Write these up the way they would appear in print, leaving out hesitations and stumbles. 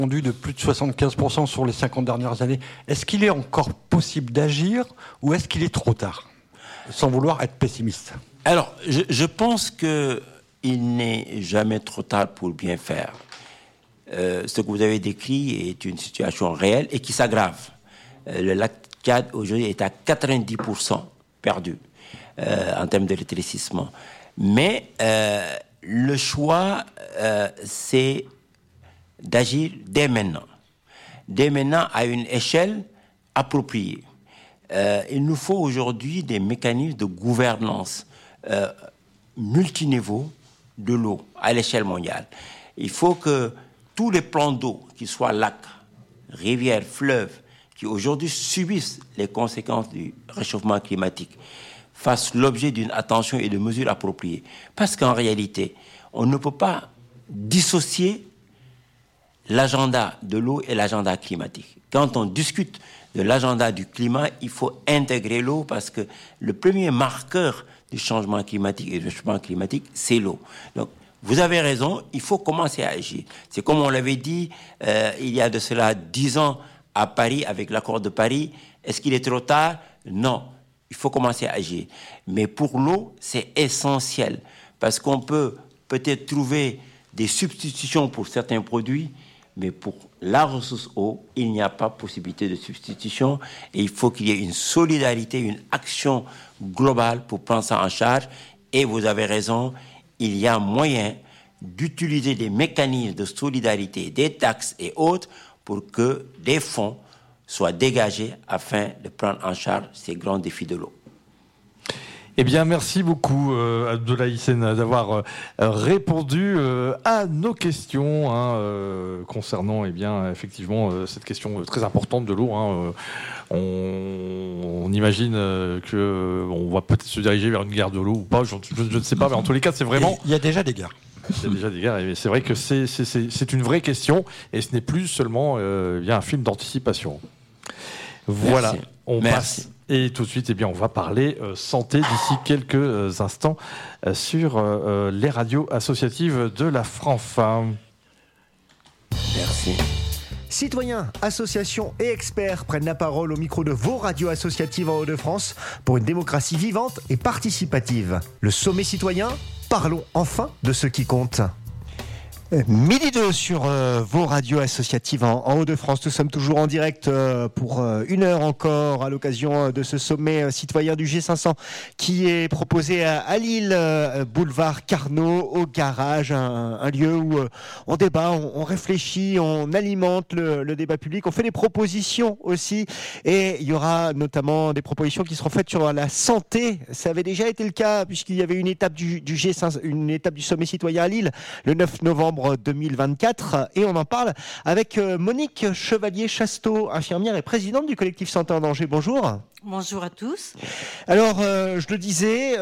fondu de plus de 75% sur les 50 dernières années. Est-ce qu'il est encore possible d'agir ou est-ce qu'il est trop tard? Sans vouloir être pessimiste. Alors, je pense qu'il n'est jamais trop tard pour bien faire. Ce que vous avez décrit est une situation réelle et qui s'aggrave. Le lac Tchad, aujourd'hui, est à 90% perdu en termes de rétrécissement. Mais le choix, c'est d'agir dès maintenant. Dès maintenant, à une échelle appropriée. Il nous faut aujourd'hui des mécanismes de gouvernance multiniveaux de l'eau à l'échelle mondiale. Il faut que tous les plans d'eau, qu'ils soient lacs, rivières, fleuves, qui aujourd'hui subissent les conséquences du réchauffement climatique, fassent l'objet d'une attention et de mesures appropriées. Parce qu'en réalité, on ne peut pas dissocier l'agenda de l'eau et l'agenda climatique. Quand on discute de l'agenda du climat, il faut intégrer l'eau parce que le premier marqueur du changement climatique et du réchauffement climatique, c'est l'eau. Donc, vous avez raison, il faut commencer à agir. C'est comme on l'avait dit il y a de cela 10 ans à Paris, avec l'accord de Paris. Est-ce qu'il est trop tard? Non, il faut commencer à agir. Mais pour l'eau, c'est essentiel parce qu'on peut peut-être trouver des substitutions pour certains produits, mais pour la ressource eau, il n'y a pas possibilité de substitution et il faut qu'il y ait une solidarité, une action globale pour prendre ça en charge. Et vous avez raison, il y a moyen d'utiliser des mécanismes de solidarité, des taxes et autres pour que des fonds soient dégagés afin de prendre en charge ces grands défis de l'eau. Eh bien, merci beaucoup, Abdoulaye Hissène, d'avoir répondu à nos questions concernant, effectivement, cette question très importante de l'eau. On imagine qu'on va peut-être se diriger vers une guerre de l'eau ou pas, je ne sais pas, mais en tous les cas, c'est vraiment... Il y a déjà des guerres. Il y a déjà des guerres, et c'est vrai que c'est une vraie question, et ce n'est plus seulement un film d'anticipation. Voilà, merci. On passe... Et tout de suite, on va parler santé d'ici quelques instants sur les radios associatives de la FRANFA. Merci. Citoyens, associations et experts prennent la parole au micro de vos radios associatives en Hauts-de-France pour une démocratie vivante et participative. Le sommet citoyen, parlons enfin de ce qui compte. Midi 2 sur vos radios associatives en Hauts-de-France. Nous sommes toujours en direct pour une heure encore à l'occasion de ce sommet citoyen du G500 qui est proposé à Lille, boulevard Carnot, au garage, un lieu où on débat, on réfléchit, on alimente le débat public, on fait des propositions aussi et il y aura notamment des propositions qui seront faites sur la santé. Ça avait déjà été le cas puisqu'il y avait une étape du G5, une étape du sommet citoyen à Lille le 9 novembre 2024 et on en parle avec Monique Chevalier-Chasteau, infirmière et présidente du collectif Santé en danger. Bonjour. Bonjour à tous. Alors, je le disais,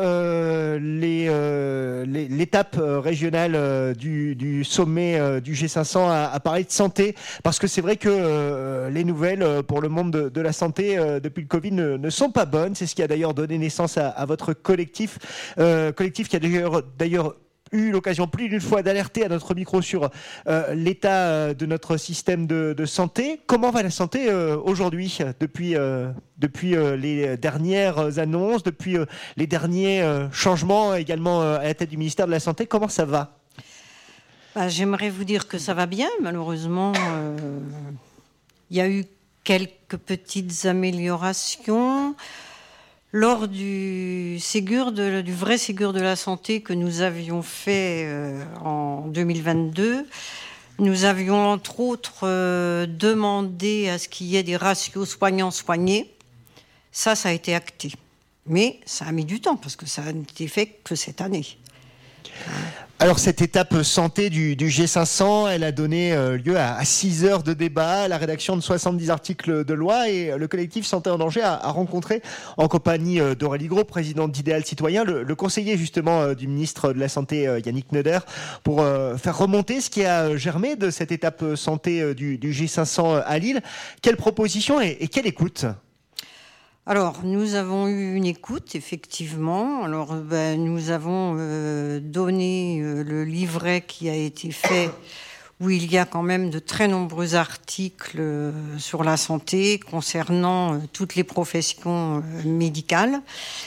l'étape régionale du sommet du G500 a parlé de santé, parce que c'est vrai que les nouvelles pour le monde de la santé depuis le Covid ne sont pas bonnes. C'est ce qui a d'ailleurs donné naissance à votre collectif, collectif qui a d'ailleurs eu l'occasion plus d'une fois d'alerter à notre micro sur l'état de notre système de santé. Comment va la santé aujourd'hui, depuis les dernières annonces, depuis les derniers changements également à la tête du ministère de la Santé? Comment ça va? J'aimerais vous dire que ça va bien. Malheureusement, il y a eu quelques petites améliorations. Lors du vrai Ségur de la santé que nous avions fait en 2022, nous avions entre autres demandé à ce qu'il y ait des ratios soignants-soignés. Ça a été acté. Mais ça a mis du temps parce que ça n'a été fait que cette année. Alors cette étape santé du G500, elle a donné lieu à 6 heures de débat, la rédaction de 70 articles de loi, et le collectif Santé en danger a rencontré, en compagnie d'Aurélie Gros, présidente d'Idéal Citoyen, le conseiller justement du ministre de la Santé Yannick Neuder, pour faire remonter ce qui a germé de cette étape santé du G500 à Lille. Quelle proposition et quelle écoute ? Alors, nous avons eu une écoute, effectivement. Alors, nous avons donné le livret qui a été fait où il y a quand même de très nombreux articles sur la santé concernant toutes les professions médicales.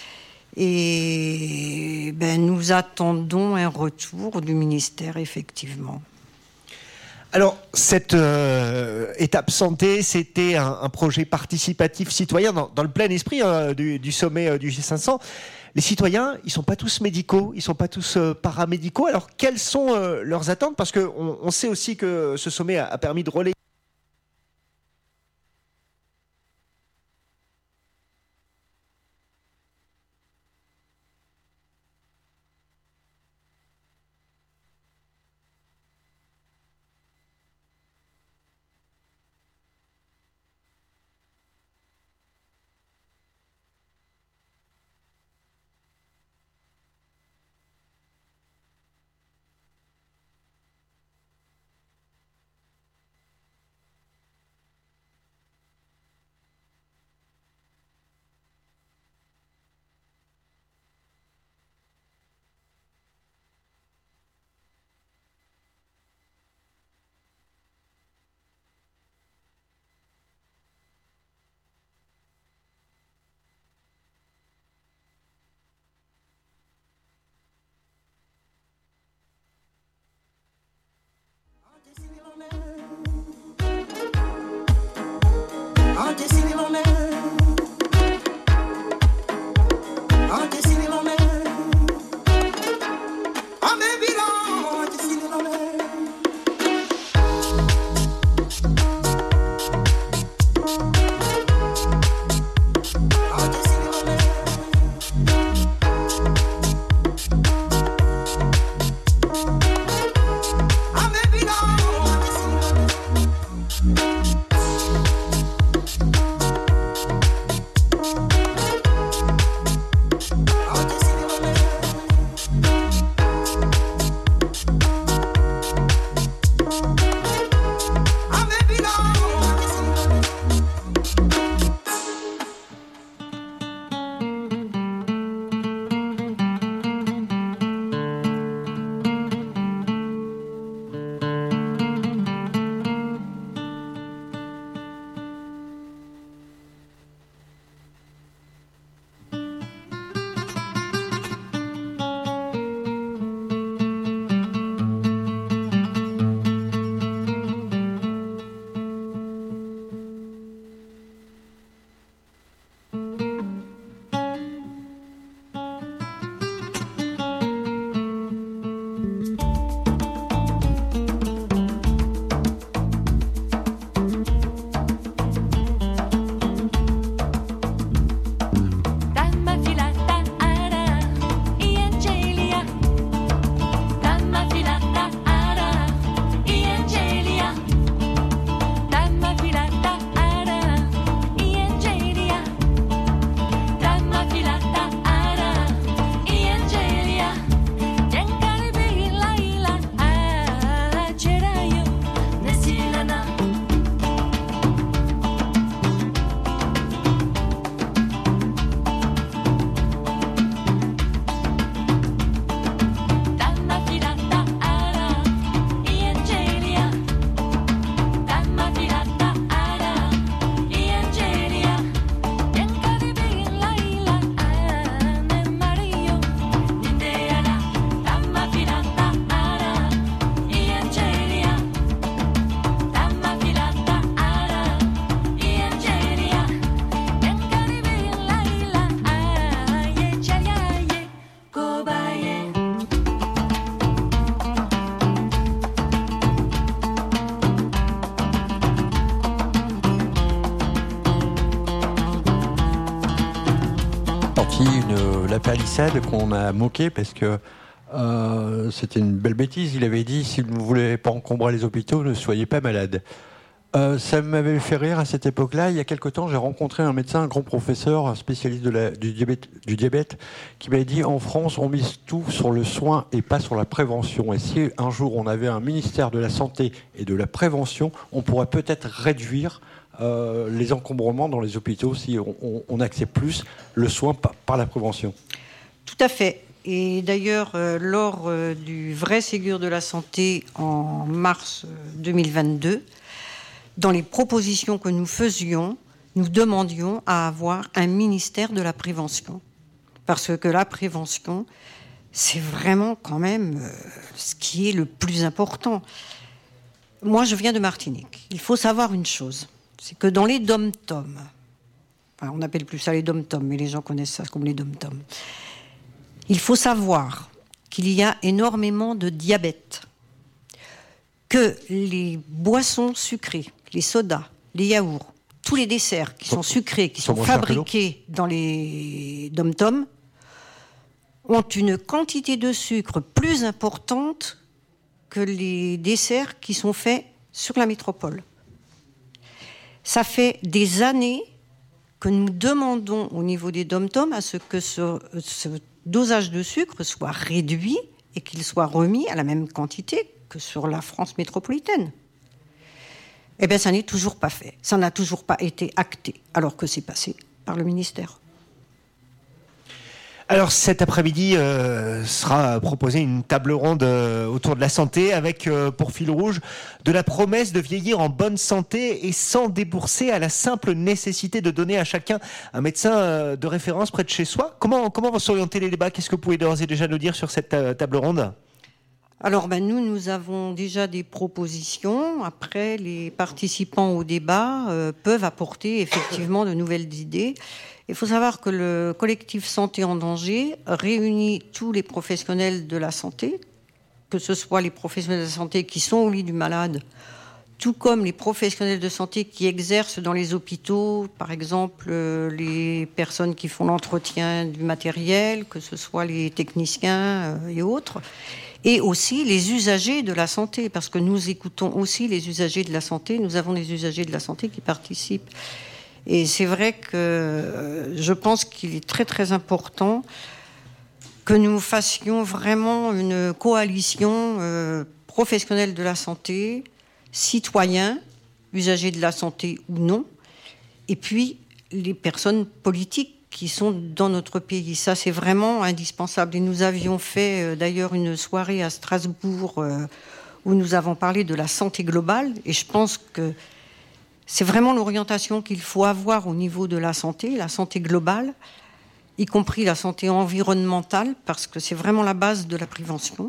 Et nous attendons un retour du ministère, effectivement. Alors, cette étape santé, c'était un projet participatif citoyen dans le plein esprit du sommet du G500. Les citoyens, ils ne sont pas tous médicaux, ils ne sont pas tous paramédicaux. Alors, quelles sont leurs attentes ? Parce qu'on sait aussi que ce sommet a permis de relayer. la palissade qu'on a moqué parce que c'était une belle bêtise. Il avait dit, si vous ne voulez pas encombrer les hôpitaux, ne soyez pas malade. Ça m'avait fait rire à cette époque-là. Il y a quelque temps, j'ai rencontré un médecin, un grand professeur, un spécialiste du diabète, qui m'avait dit, en France, on mise tout sur le soin et pas sur la prévention. Et si un jour on avait un ministère de la Santé et de la Prévention, on pourrait peut-être réduire les encombrements dans les hôpitaux si on accepte plus le soin par la prévention. Tout à fait. Et d'ailleurs, lors du vrai Ségur de la santé en mars 2022, dans les propositions que nous faisions, nous demandions à avoir un ministère de la prévention. Parce que la prévention, c'est vraiment quand même ce qui est le plus important. Moi, je viens de Martinique. Il faut savoir une chose, c'est que dans les dom-toms, on n'appelle plus ça les dom-toms, mais les gens connaissent ça comme les dom-toms, il faut savoir qu'il y a énormément de diabète, que les boissons sucrées, les sodas, les yaourts, tous les desserts qui sont sucrés, qui sont fabriqués dans les dom-toms, ont une quantité de sucre plus importante que les desserts qui sont faits sur la métropole. Ça fait des années que nous demandons au niveau des dom-toms à ce que ce dosage de sucre soit réduit et qu'il soit remis à la même quantité que sur la France métropolitaine. Eh bien, ça n'est toujours pas fait. Ça n'a toujours pas été acté, alors que c'est passé par le ministère. Alors cet après-midi sera proposée une table ronde autour de la santé avec pour fil rouge de la promesse de vieillir en bonne santé et sans débourser, à la simple nécessité de donner à chacun un médecin de référence près de chez soi. Comment vont s'orienter les débats ? Qu'est-ce que vous pouvez d'ores et déjà nous dire sur cette table ronde ? Alors nous avons déjà des propositions. Après, les participants au débat peuvent apporter effectivement de nouvelles idées. Il faut savoir que le collectif Santé en danger réunit tous les professionnels de la santé, que ce soit les professionnels de la santé qui sont au lit du malade, tout comme les professionnels de santé qui exercent dans les hôpitaux, par exemple les personnes qui font l'entretien du matériel, que ce soit les techniciens et autres, et aussi les usagers de la santé, parce que nous écoutons aussi les usagers de la santé, nous avons des usagers de la santé qui participent. Et c'est vrai que je pense qu'il est très très important que nous fassions vraiment une coalition professionnelle de la santé, citoyens, usagers de la santé ou non, et puis les personnes politiques qui sont dans notre pays. Ça, c'est vraiment indispensable. Et nous avions fait d'ailleurs une soirée à Strasbourg où nous avons parlé de la santé globale, et je pense que c'est vraiment l'orientation qu'il faut avoir au niveau de la santé globale, y compris la santé environnementale, parce que c'est vraiment la base de la prévention.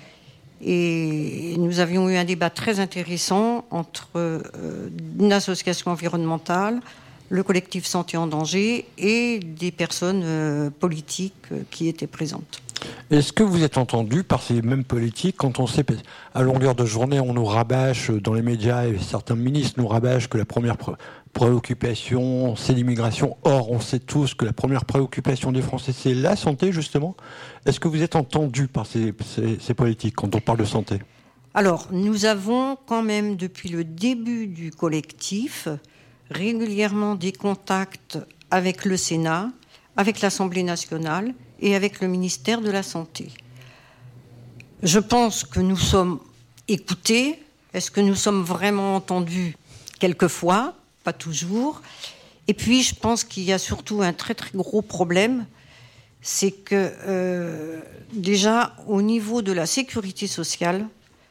Et nous avions eu un débat très intéressant entre une association environnementale, le collectif Santé en danger et des personnes politiques qui étaient présentes. Est-ce que vous êtes entendu par ces mêmes politiques quand on sait, à longueur de journée, on nous rabâche dans les médias et certains ministres nous rabâchent que la première préoccupation, c'est l'immigration. Or, on sait tous que la première préoccupation des Français, c'est la santé, justement. Est-ce que vous êtes entendu par ces politiques quand on parle de santé ? Alors, nous avons quand même, depuis le début du collectif, régulièrement des contacts avec le Sénat, avec l'Assemblée nationale et avec le ministère de la Santé. Je pense que nous sommes écoutés. Est-ce que nous sommes vraiment entendus ? Quelquefois, pas toujours. Et puis, je pense qu'il y a surtout un très très gros problème, c'est que déjà, au niveau de la sécurité sociale,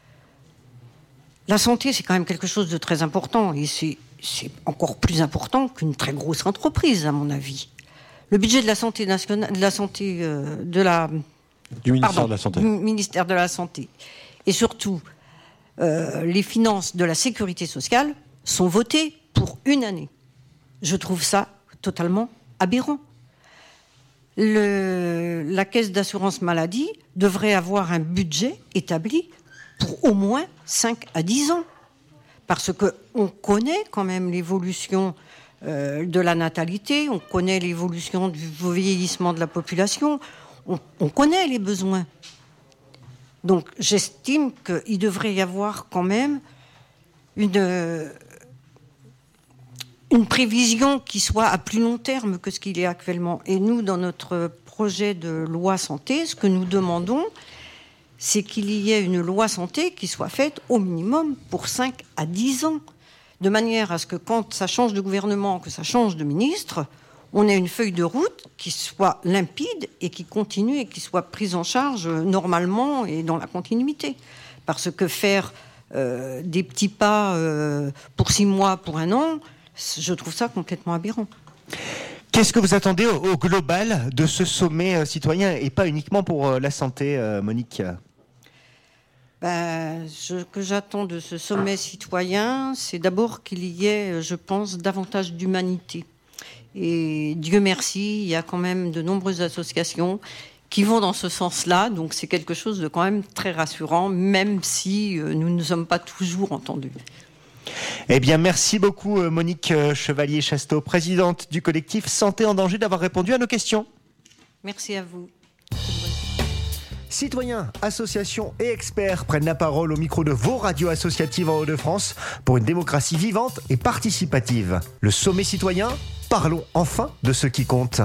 la santé, c'est quand même quelque chose de très important, et c'est encore plus important qu'une très grosse entreprise, à mon avis. Le budget de la santé nationale, du ministère de la Santé. Du ministère de la Santé, et surtout les finances de la sécurité sociale sont votées pour une année. Je trouve ça totalement aberrant. La caisse d'assurance maladie devrait avoir un budget établi pour au moins 5 à 10 ans. Parce qu'on connaît quand même l'évolution de la natalité, on connaît l'évolution du vieillissement de la population, on connaît les besoins. Donc j'estime qu'il devrait y avoir quand même une prévision qui soit à plus long terme que ce qu'il est actuellement. Et nous, dans notre projet de loi santé, ce que nous demandons, c'est qu'il y ait une loi santé qui soit faite au minimum pour 5 à 10 ans, de manière à ce que quand ça change de gouvernement, que ça change de ministre, on ait une feuille de route qui soit limpide et qui continue et qui soit prise en charge normalement et dans la continuité. Parce que faire des petits pas pour 6 mois, pour 1 an, je trouve ça complètement aberrant. Qu'est-ce que vous attendez au global de ce sommet citoyen et pas uniquement pour la santé, Monique ? Ce que j'attends de ce sommet citoyen, c'est d'abord qu'il y ait, je pense, davantage d'humanité. Et Dieu merci, il y a quand même de nombreuses associations qui vont dans ce sens-là, donc c'est quelque chose de quand même très rassurant, même si nous ne sommes pas toujours entendus. Eh bien, merci beaucoup Monique Chevalier-Chasteau, présidente du collectif Santé en danger, d'avoir répondu à nos questions. Merci à vous. Citoyens, associations et experts prennent la parole au micro de vos radios associatives en Hauts-de-France pour une démocratie vivante et participative. Le sommet citoyen, parlons enfin de ce qui compte.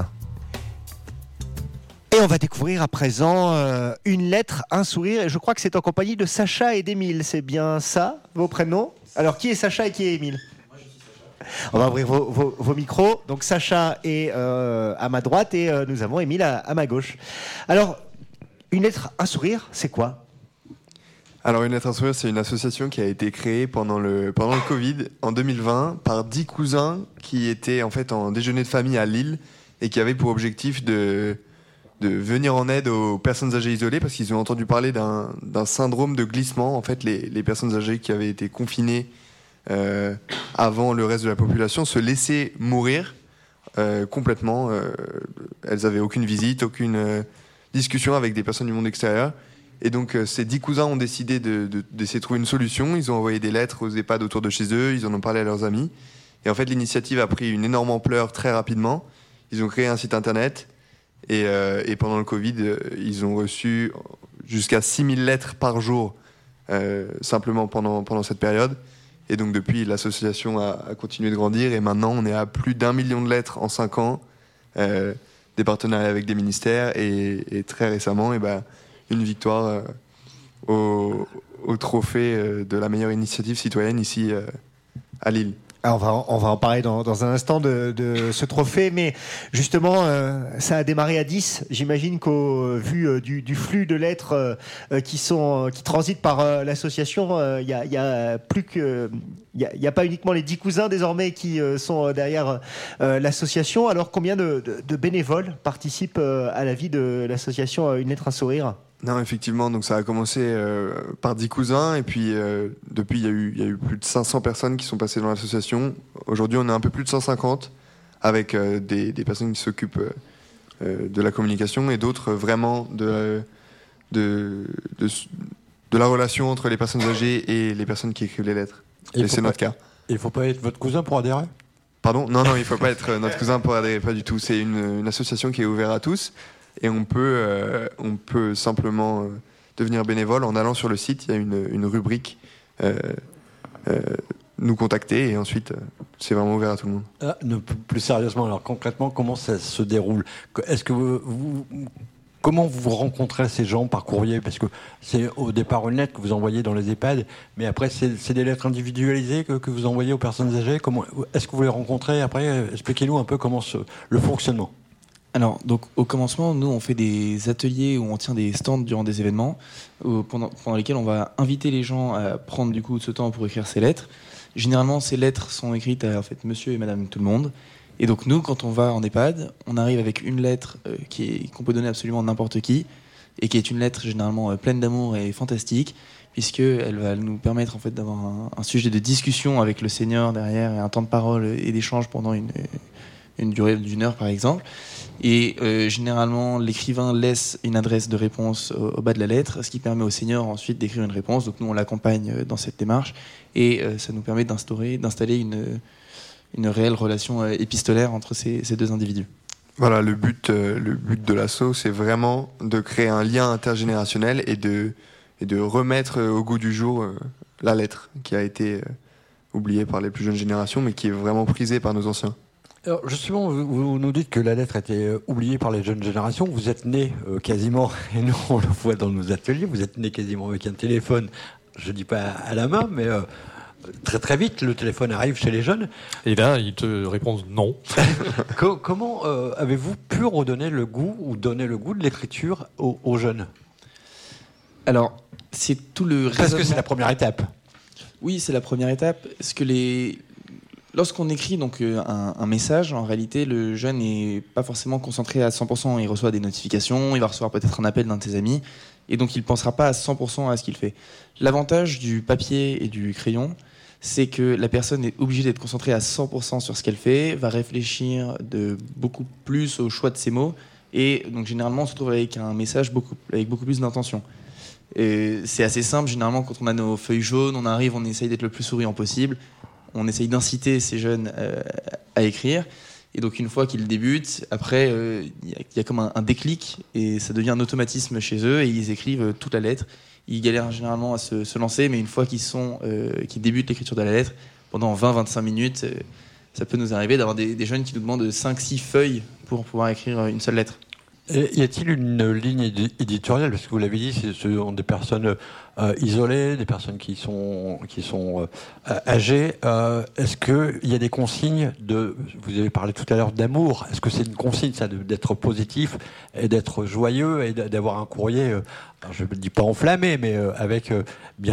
Et on va découvrir à présent une lettre, un sourire, et je crois que c'est en compagnie de Sacha et d'Émile. C'est bien ça, vos prénoms ? Alors, qui est Sacha et qui est Émile ? Moi, je suis Sacha. On va ouvrir vos micros. Donc, Sacha est à ma droite et nous avons Émile à ma gauche. Alors, une lettre, un sourire, c'est quoi ? Alors, Une lettre, un sourire, c'est une association qui a été créée pendant le Covid, en 2020, par 10 cousins qui étaient en fait en déjeuner de famille à Lille et qui avaient pour objectif de venir en aide aux personnes âgées isolées parce qu'ils ont entendu parler d'un syndrome de glissement. En fait, les personnes âgées qui avaient été confinées avant le reste de la population se laissaient mourir complètement. Elles n'avaient aucune visite, aucune discussion avec des personnes du monde extérieur. Et donc, ces 10 cousins ont décidé d'essayer de trouver une solution. Ils ont envoyé des lettres aux EHPAD autour de chez eux. Ils en ont parlé à leurs amis. Et en fait, l'initiative a pris une énorme ampleur très rapidement. Ils ont créé un site internet. Et pendant le Covid, ils ont reçu jusqu'à 6000 lettres par jour, simplement pendant cette période. Et donc, depuis, l'association a continué de grandir. Et maintenant, on est à plus d'1 million de lettres en 5 ans. Des partenariats avec des ministères. Et très récemment, une victoire au trophée de la meilleure initiative citoyenne ici à Lille. Alors on va en parler dans un instant de ce trophée, mais justement, ça a démarré à 10. J'imagine qu'au vu du flux de lettres qui transitent par l'association, il y a pas uniquement les 10 cousins désormais qui sont derrière l'association. Alors combien de bénévoles participent à la vie de l'association Une lettre, un sourire ? Non, effectivement, donc ça a commencé par 10 cousins, et puis depuis, il y a eu plus de 500 personnes qui sont passées dans l'association. Aujourd'hui, on est un peu plus de 150, avec des personnes qui s'occupent de la communication, et d'autres vraiment de la relation entre les personnes âgées et les personnes qui écrivent les lettres. Et c'est notre cas. Il ne faut pas être votre cousin pour adhérer ? Pardon ? Non, il ne faut pas être notre cousin pour adhérer, pas du tout. C'est une association qui est ouverte à tous. Et on peut simplement devenir bénévole en allant sur le site. Il y a une rubrique nous contacter, et ensuite c'est vraiment ouvert à tout le monde. Plus sérieusement, alors concrètement, comment ça se déroule ? Est-ce que comment vous rencontrez ces gens par courrier ? Parce que c'est au départ une lettre que vous envoyez dans les EHPAD, mais après c'est des lettres individualisées que vous envoyez aux personnes âgées. Est-ce que vous les rencontrez après ? Expliquez-nous un peu comment le fonctionnement. Alors, donc, au commencement, nous, on fait des ateliers où on tient des stands durant des événements pendant lesquels on va inviter les gens à prendre du coup ce temps pour écrire ces lettres. Généralement, ces lettres sont écrites à monsieur et madame tout le monde. Et donc, nous, quand on va en EHPAD, on arrive avec une lettre qu'on peut donner absolument à n'importe qui, et qui est une lettre généralement pleine d'amour et fantastique, puisqu'elle va nous permettre en fait d'avoir un sujet de discussion avec le senior derrière, et un temps de parole et d'échange pendant une durée d'1 heure, par exemple. Et généralement, l'écrivain laisse une adresse de réponse au bas de la lettre, ce qui permet au senior ensuite d'écrire une réponse. Donc nous, on l'accompagne dans cette démarche, et ça nous permet d'installer une réelle relation épistolaire entre ces deux individus. Voilà, le but de l'asso, c'est vraiment de créer un lien intergénérationnel et de remettre au goût du jour la lettre qui a été oubliée par les plus jeunes générations, mais qui est vraiment prisée par nos anciens. Alors justement, vous nous dites que la lettre a été oubliée par les jeunes générations. Vous êtes nés quasiment, et nous on le voit dans nos ateliers, vous êtes nés quasiment avec un téléphone, je ne dis pas à la main, mais très très vite, le téléphone arrive chez les jeunes. Et là, ils te répondent non. Comment avez-vous pu redonner le goût ou donner le goût de l'écriture aux jeunes ? Alors, c'est tout le Parce que raisonnement. c'est la première étape. Oui, c'est la première étape. Parce que lorsqu'on écrit donc un message, en réalité, le jeune n'est pas forcément concentré à 100%. Il reçoit des notifications, il va recevoir peut-être un appel d'un de ses amis, et donc il ne pensera pas à 100% à ce qu'il fait. L'avantage du papier et du crayon, c'est que la personne est obligée d'être concentrée à 100% sur ce qu'elle fait, va réfléchir beaucoup plus au choix de ses mots, et donc généralement on se retrouve avec un message avec beaucoup plus d'intention. Et c'est assez simple, généralement quand on a nos feuilles jaunes, on arrive, on essaye d'être le plus souriant possible, on essaye d'inciter ces jeunes à écrire, et donc une fois qu'ils débutent, après il y a comme un déclic, et ça devient un automatisme chez eux, et ils écrivent toute la lettre. Ils galèrent généralement à se lancer, mais une fois qu'ils débutent l'écriture de la lettre, pendant 20-25 minutes, ça peut nous arriver d'avoir des jeunes qui nous demandent 5-6 feuilles pour pouvoir écrire une seule lettre. Et y a-t-il une ligne éditoriale ? Parce que vous l'avez dit, ce sont des personnes isolées, des personnes qui sont âgées. Est-ce qu'il y a des consignes vous avez parlé tout à l'heure d'amour. Est-ce que c'est une consigne, ça, d'être positif et d'être joyeux et d'avoir un courrier, je ne dis pas enflammé, mais avec bienveillance ?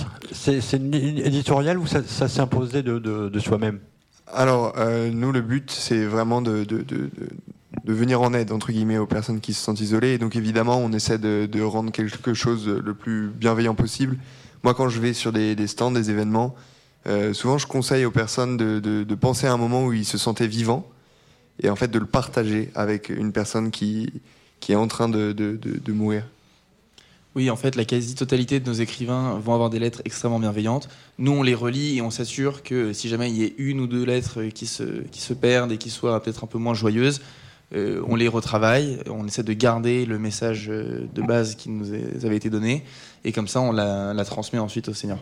C'est une ligne éditoriale ou ça s'est imposé de soi-même ? Alors, nous, le but, c'est vraiment de venir en aide, entre guillemets, aux personnes qui se sentent isolées. Et donc, évidemment, on essaie de rendre quelque chose le plus bienveillant possible. Moi, quand je vais sur des stands, des événements, souvent, je conseille aux personnes de penser à un moment où ils se sentaient vivants et en fait de le partager avec une personne qui est en train de mourir. Oui, en fait, la quasi-totalité de nos écrivains vont avoir des lettres extrêmement bienveillantes. Nous, on les relit et on s'assure que si jamais il y a une ou deux lettres qui se perdent et qui soient peut-être un peu moins joyeuses, on les retravaille, on essaie de garder le message de base qui nous avait été donné, et comme ça, on la transmet ensuite au Seigneur.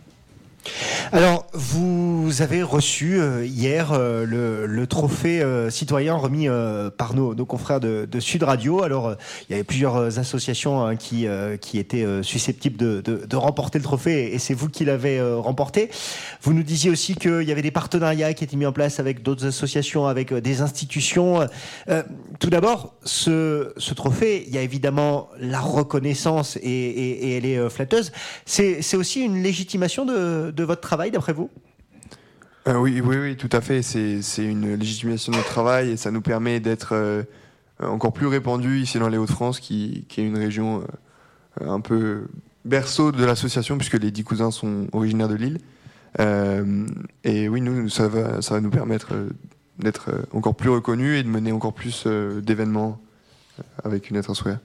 Alors, vous avez reçu hier le trophée citoyen remis par nos confrères de Sud Radio. Alors, il y avait plusieurs associations qui étaient susceptibles de remporter le trophée, et c'est vous qui l'avez remporté. Vous nous disiez aussi qu'il y avait des partenariats qui étaient mis en place avec d'autres associations, avec des institutions. Tout d'abord, ce trophée, il y a évidemment la reconnaissance et elle est flatteuse. C'est aussi une légitimation de votre travail, d'après vous ? Oui, tout à fait. C'est une légitimation de notre travail, et ça nous permet d'être encore plus répandus ici dans les Hauts-de-France, qui est une région un peu berceau de l'association, puisque les 10 cousins sont originaires de Lille. Et oui, nous, ça va nous permettre d'être encore plus reconnus et de mener encore plus d'événements avec une lettre sourire.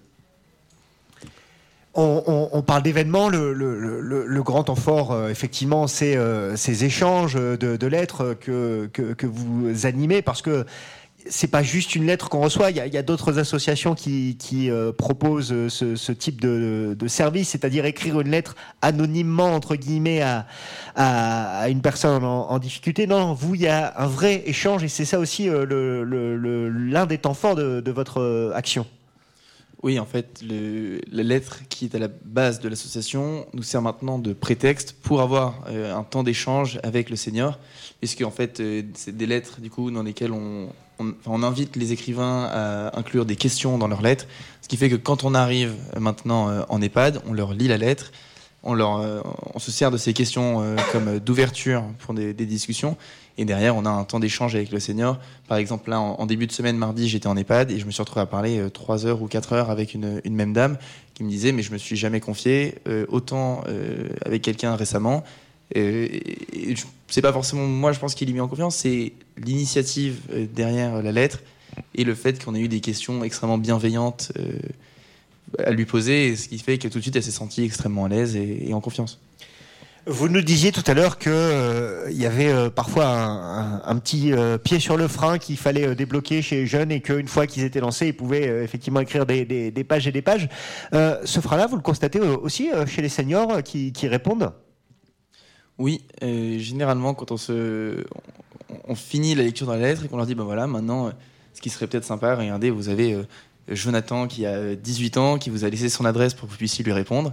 On parle d'événements, le grand temps fort, effectivement, c'est ces échanges de lettres que vous animez, parce que c'est pas juste une lettre qu'on reçoit. Il y a d'autres associations qui proposent ce type de service, c'est-à-dire écrire une lettre anonymement, entre guillemets, à une personne en difficulté. Non, vous, il y a un vrai échange, et c'est ça aussi l'un des temps forts de votre action. Oui, en fait, la lettre qui est à la base de l'association nous sert maintenant de prétexte pour avoir un temps d'échange avec le Seigneur, puisque en fait, c'est des lettres du coup dans lesquelles on invite les écrivains à inclure des questions dans leurs lettres, ce qui fait que quand on arrive maintenant en EHPAD, on leur lit la lettre, on se sert de ces questions comme d'ouverture pour des discussions. Et derrière, on a un temps d'échange avec le Seigneur. Par exemple, là, en début de semaine, mardi, j'étais en EHPAD et je me suis retrouvé à parler 3 heures ou 4 heures avec une même dame qui me disait « mais je me suis jamais confié autant avec quelqu'un récemment ». Et c'est pas forcément moi, je pense, qui l'ai mis en confiance, c'est l'initiative derrière la lettre et le fait qu'on ait eu des questions extrêmement bienveillantes à lui poser, ce qui fait que tout de suite, elle s'est sentie extrêmement à l'aise et en confiance. Vous nous disiez tout à l'heure qu'il y avait parfois un petit pied sur le frein qu'il fallait débloquer chez les jeunes, et qu'une fois qu'ils étaient lancés, ils pouvaient effectivement écrire des pages et des pages. Ce frein-là, vous le constatez aussi chez les seniors qui répondent ? Oui, généralement, quand on finit la lecture de la lettre et qu'on leur dit ben voilà, maintenant, ce qui serait peut-être sympa, regardez, vous avez Jonathan qui a 18 ans, qui vous a laissé son adresse pour que vous puissiez lui répondre.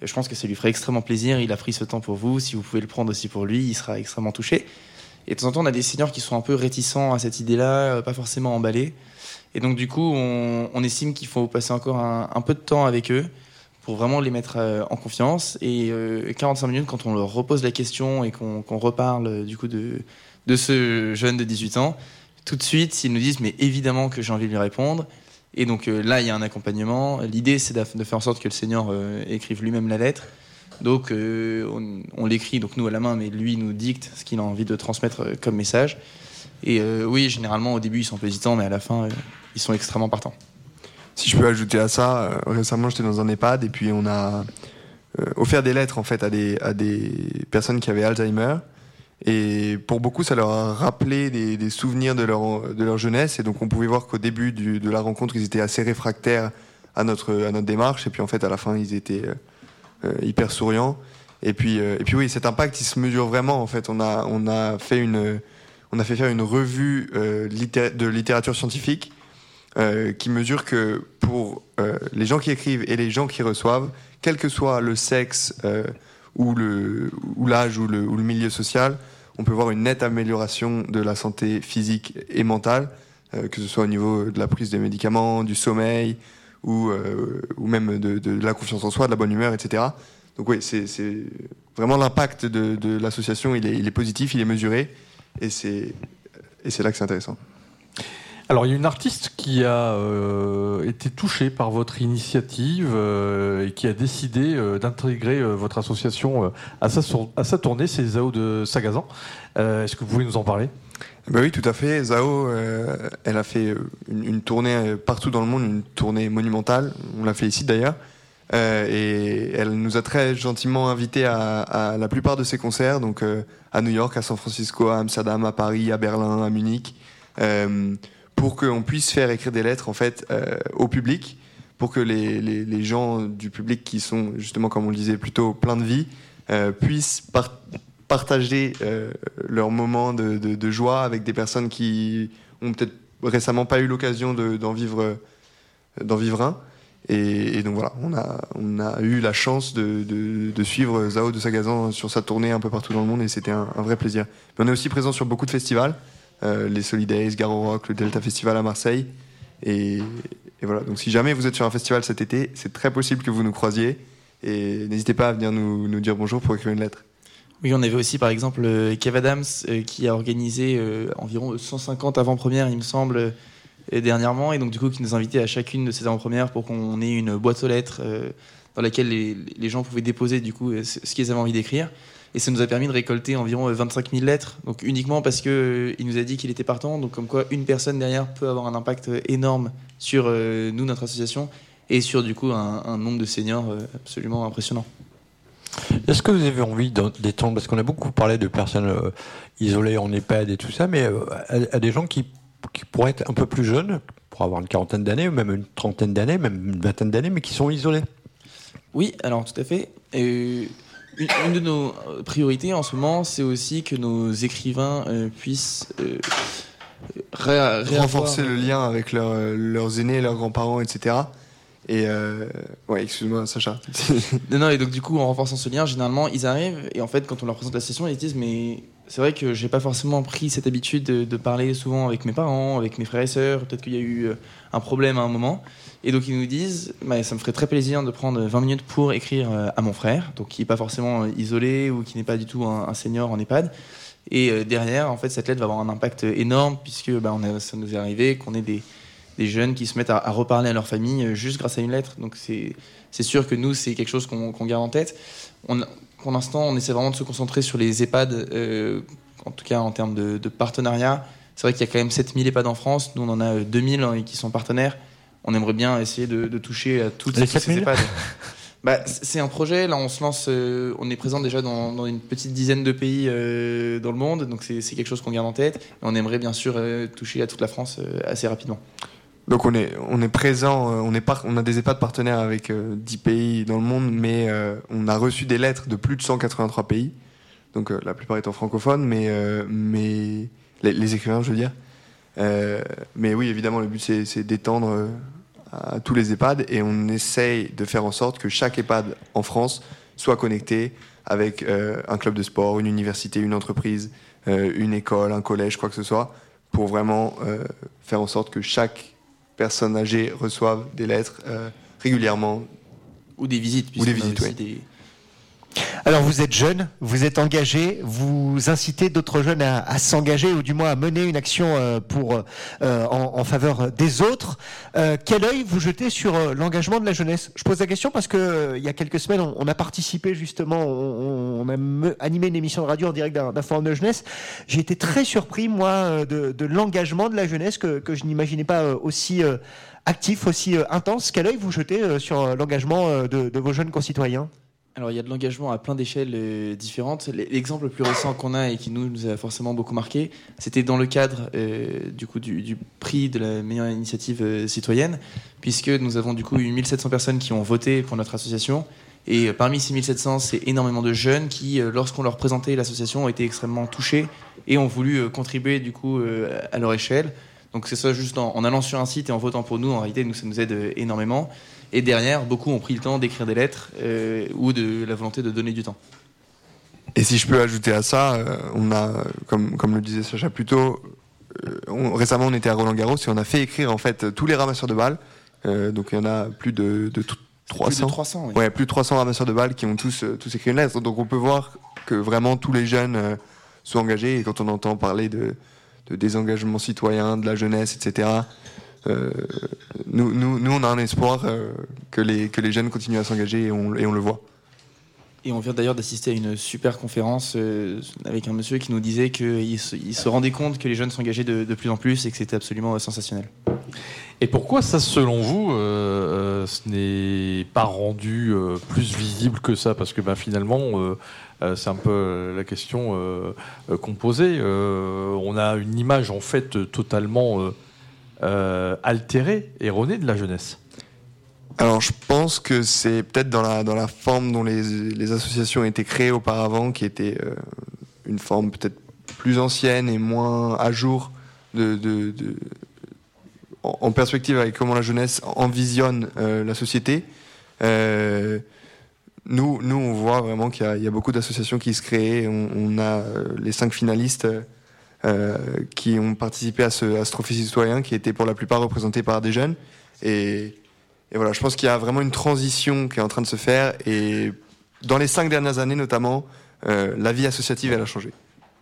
Je pense que ça lui ferait extrêmement plaisir. Il a pris ce temps pour vous. Si vous pouvez le prendre aussi pour lui, il sera extrêmement touché. Et de temps en temps, on a des seniors qui sont un peu réticents à cette idée-là, pas forcément emballés. Et donc, du coup, on estime qu'il faut passer encore un peu de temps avec eux pour vraiment les mettre en confiance. Et 45 minutes, quand on leur repose la question et qu'on reparle du coup de ce jeune de 18 ans, tout de suite, ils nous disent « mais évidemment que j'ai envie de lui répondre ». Et donc là, il y a un accompagnement. L'idée, c'est de faire en sorte que le senior écrive lui-même la lettre. Donc on l'écrit donc nous à la main, mais lui nous dicte ce qu'il a envie de transmettre comme message. Et oui, généralement au début ils sont un peu hésitants, mais à la fin ils sont extrêmement partants. Si je peux ajouter à ça, récemment j'étais dans un EHPAD et puis on a offert des lettres en fait à des personnes qui avaient Alzheimer. Et pour beaucoup, ça leur a rappelé des souvenirs de leur jeunesse. Et donc on pouvait voir qu'au début de la rencontre, ils étaient assez réfractaires à notre démarche. Et puis en fait, à la fin, ils étaient hyper souriants. Et puis oui, cet impact, il se mesure vraiment. En fait, on a fait faire une revue de littérature scientifique qui mesure que pour les gens qui écrivent et les gens qui reçoivent, quel que soit le sexe ou l'âge ou le milieu social, on peut voir une nette amélioration de la santé physique et mentale, que ce soit au niveau de la prise des médicaments, du sommeil, ou même de la confiance en soi, de la bonne humeur, etc. Donc oui, c'est vraiment l'impact de l'association, il est positif, il est mesuré, et c'est là que c'est intéressant. Alors, il y a une artiste qui a été touchée par votre initiative et qui a décidé d'intégrer votre association à sa tournée, c'est Zao de Sagazan. Est-ce que vous pouvez nous en parler ? Oui, tout à fait. Zao, elle a fait une tournée partout dans le monde, une tournée monumentale. On la félicite d'ailleurs. Et elle nous a très gentiment invités à la plupart de ses concerts, donc à New York, à San Francisco, à Amsterdam, à Paris, à Berlin, à Munich. Pour qu'on puisse faire écrire des lettres en fait au public, pour que les gens du public qui sont justement, comme on le disait, plutôt pleins de vie, puissent partager leurs moments de joie avec des personnes qui ont peut-être récemment pas eu l'occasion d'en vivre un. Et donc voilà, on a eu la chance de suivre Zao de Sagazan sur sa tournée un peu partout dans le monde, et c'était un vrai plaisir. Mais on est aussi présent sur beaucoup de festivals. Les Solidays, Garo Rock, le Delta Festival à Marseille. Et voilà, donc si jamais vous êtes sur un festival cet été, c'est très possible que vous nous croisiez. Et n'hésitez pas à venir nous dire bonjour pour écrire une lettre. Oui, on avait aussi par exemple Kev Adams qui a organisé environ 150 avant-premières, il me semble, dernièrement. Et donc du coup, qui nous invitait à chacune de ces avant-premières pour qu'on ait une boîte aux lettres dans laquelle les gens pouvaient déposer du coup ce qu'ils avaient envie d'écrire. Et ça nous a permis de récolter environ 25 000 lettres, donc uniquement parce qu'il nous a dit qu'il était partant, donc comme quoi une personne derrière peut avoir un impact énorme sur nous, notre association, et sur du coup un nombre de seniors absolument impressionnant. Est-ce que vous avez envie d'étendre, parce qu'on a beaucoup parlé de personnes isolées en EHPAD et tout ça, mais à des gens qui pourraient être un peu plus jeunes, pour avoir une quarantaine d'années, ou même une trentaine d'années, même une vingtaine d'années, mais qui sont isolés? Oui, alors tout à fait. Une de nos priorités en ce moment, c'est aussi que nos écrivains puissent renforcer le lien avec leurs aînés, leurs grands-parents, etc. Et ouais, excuse-moi, Sacha. Non, et donc du coup, en renforçant ce lien, généralement, ils arrivent et en fait, quand on leur présente la session, ils disent mais c'est vrai que j'ai pas forcément pris cette habitude de parler souvent avec mes parents, avec mes frères et sœurs. Peut-être qu'il y a eu un problème à un moment. Et donc ils nous disent, ça me ferait très plaisir de prendre 20 minutes pour écrire à mon frère, donc qui n'est pas forcément isolé ou qui n'est pas du tout un senior en EHPAD. Et derrière, en fait, cette lettre va avoir un impact énorme puisque ça nous est arrivé qu'on ait des jeunes qui se mettent à reparler à leur famille juste grâce à une lettre. Donc c'est sûr que nous, c'est quelque chose qu'on garde en tête. Pour l'instant, on essaie vraiment de se concentrer sur les EHPAD, en tout cas en termes de partenariat. C'est vrai qu'il y a quand même 7000 EHPAD en France. Nous, on en a 2000 qui sont partenaires. On aimerait bien essayer de toucher à toutes ces EHPAD. C'est un projet, là on se lance, on est présent déjà dans une petite dizaine de pays dans le monde, donc c'est quelque chose qu'on garde en tête. Et on aimerait bien sûr toucher à toute la France assez rapidement. Donc on est présent, on a des EHPAD partenaires avec 10 pays dans le monde, mais on a reçu des lettres de plus de 183 pays, donc la plupart étant francophones, mais les écrivains je veux dire. Mais oui, évidemment, le but c'est d'étendre à tous les EHPAD et on essaye de faire en sorte que chaque EHPAD en France soit connecté avec un club de sport, une université, une entreprise, une école, un collège, quoi que ce soit, pour vraiment faire en sorte que chaque personne âgée reçoive des lettres régulièrement. Ou des visites. Ou des visites, oui. Alors vous êtes jeune, vous êtes engagé, vous incitez d'autres jeunes à s'engager ou du moins à mener une action en faveur des autres. Quel œil vous jetez sur l'engagement de la jeunesse ? Je pose la question parce que il y a quelques semaines, on a participé justement, on a animé une émission de radio en direct d'un forum de jeunesse. J'ai été très surpris moi de l'engagement de la jeunesse que je n'imaginais pas aussi actif, aussi intense. Quel œil vous jetez sur l'engagement de vos jeunes concitoyens ? Alors il y a de l'engagement à plein d'échelles différentes. L'exemple le plus récent qu'on a et qui nous a forcément beaucoup marqué, c'était dans le cadre du prix de la meilleure initiative citoyenne, puisque nous avons du coup eu 1700 personnes qui ont voté pour notre association. Et parmi ces 1700, c'est énormément de jeunes qui, lorsqu'on leur présentait l'association, ont été extrêmement touchés et ont voulu contribuer du coup à leur échelle. Donc c'est ça, juste en allant sur un site et en votant pour nous, en réalité, ça nous aide énormément. Et derrière, beaucoup ont pris le temps d'écrire des lettres ou de la volonté de donner du temps. Et si je peux ajouter à ça, on a, comme le disait Sacha plus tôt, récemment on était à Roland-Garros et on a fait écrire en fait tous les ramasseurs de balles. Donc il y en a plus de 300. Plus de 300, oui. Ouais, plus de 300 ramasseurs de balles qui ont tous écrit une lettre. Donc on peut voir que vraiment tous les jeunes sont engagés. Et quand on entend parler de désengagement citoyen, de la jeunesse, etc., nous on a un espoir que les jeunes continuent à s'engager et on le voit. Et on vient d'ailleurs d'assister à une super conférence avec un monsieur qui nous disait qu'il se rendait compte que les jeunes s'engageaient de plus en plus et que c'était absolument sensationnel. Et pourquoi ça, selon vous, ce n'est pas rendu plus visible que ça ? Parce que finalement, c'est un peu la question qu'on posait. On a une image en fait totalement altérée, erronée de la jeunesse. Alors je pense que c'est peut-être dans la forme dont les associations ont été créées auparavant, qui était une forme peut-être plus ancienne et moins à jour en perspective avec comment la jeunesse envisionne la société. Nous on voit vraiment qu'il y a beaucoup d'associations qui se créent. On a les 5 finalistes qui ont participé à ce trophée citoyen, qui était pour la plupart représenté par des jeunes. Et voilà, je pense qu'il y a vraiment une transition qui est en train de se faire. Et dans les 5 dernières années notamment, la vie associative, elle a changé.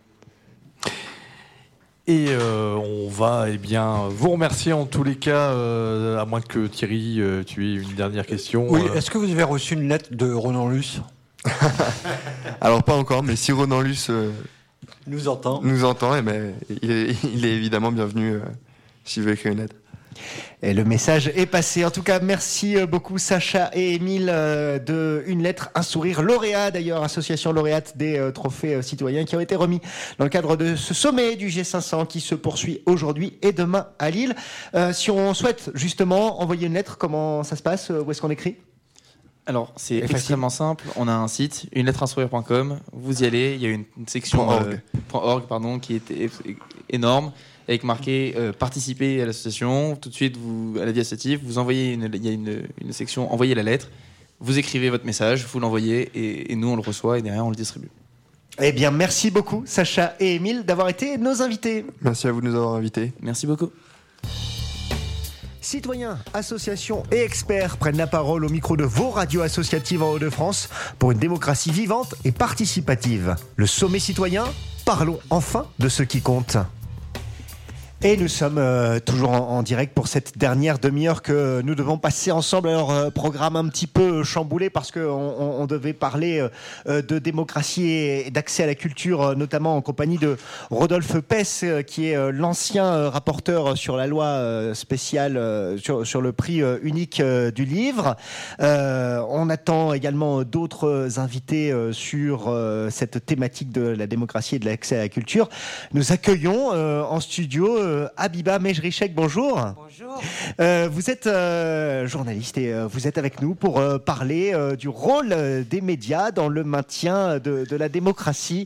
Et on va vous remercier en tous les cas, à moins que Thierry, tu aies une dernière question. Oui, est-ce que vous avez reçu une lettre de Ronan Luce ? Alors pas encore, mais si Ronan Luce nous entend, il est évidemment bienvenu s'il veut écrire une lettre. Et le message est passé. En tout cas, merci beaucoup Sacha et Émile de Une lettre, un sourire, lauréat d'ailleurs, association lauréate des trophées citoyens qui ont été remis dans le cadre de ce sommet du G500 qui se poursuit aujourd'hui et demain à Lille. Si on souhaite justement envoyer une lettre, comment ça se passe ? Où est-ce qu'on écrit ? Alors, c'est extrêmement simple. On a un site, unelettreunsourir.com. Vous y allez, il y a une section .org, qui est énorme, avec marqué participer à l'association. Tout de suite, à la vie associative, vous envoyez il y a une section envoyer la lettre. Vous écrivez votre message, vous l'envoyez et nous on le reçoit et derrière on le distribue. Eh bien, merci beaucoup Sacha et Émile d'avoir été nos invités. Merci à vous de nous avoir invités. Merci beaucoup. Citoyens, associations et experts prennent la parole au micro de vos radios associatives en Hauts-de-France pour une démocratie vivante et participative. Le sommet citoyen, parlons enfin de ce qui compte. Et nous sommes toujours en direct pour cette dernière demi-heure que nous devons passer ensemble. Alors, programme un petit peu chamboulé parce qu'on devait parler de démocratie et d'accès à la culture, notamment en compagnie de Rodolphe Pess, qui est l'ancien rapporteur sur la loi spéciale sur le prix unique du livre. On attend également d'autres invités sur cette thématique de la démocratie et de l'accès à la culture. Nous accueillons en studio Habiba Mejrichek, bonjour. Bonjour. Vous êtes journaliste et vous êtes avec nous pour parler du rôle des médias dans le maintien de la démocratie.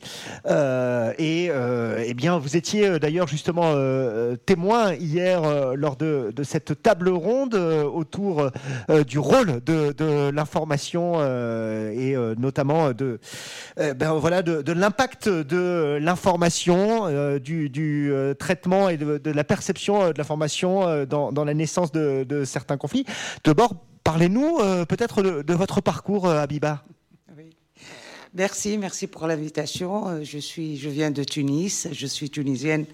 Eh bien, vous étiez d'ailleurs justement témoin hier lors de cette table ronde autour du rôle de l'information et notamment de l'impact de l'information, du traitement et de la perception de l'information dans la naissance de certains conflits. D'abord, parlez-nous peut-être de votre parcours, Habiba. Oui. Merci pour l'invitation. Je viens de Tunis, je suis tunisienne,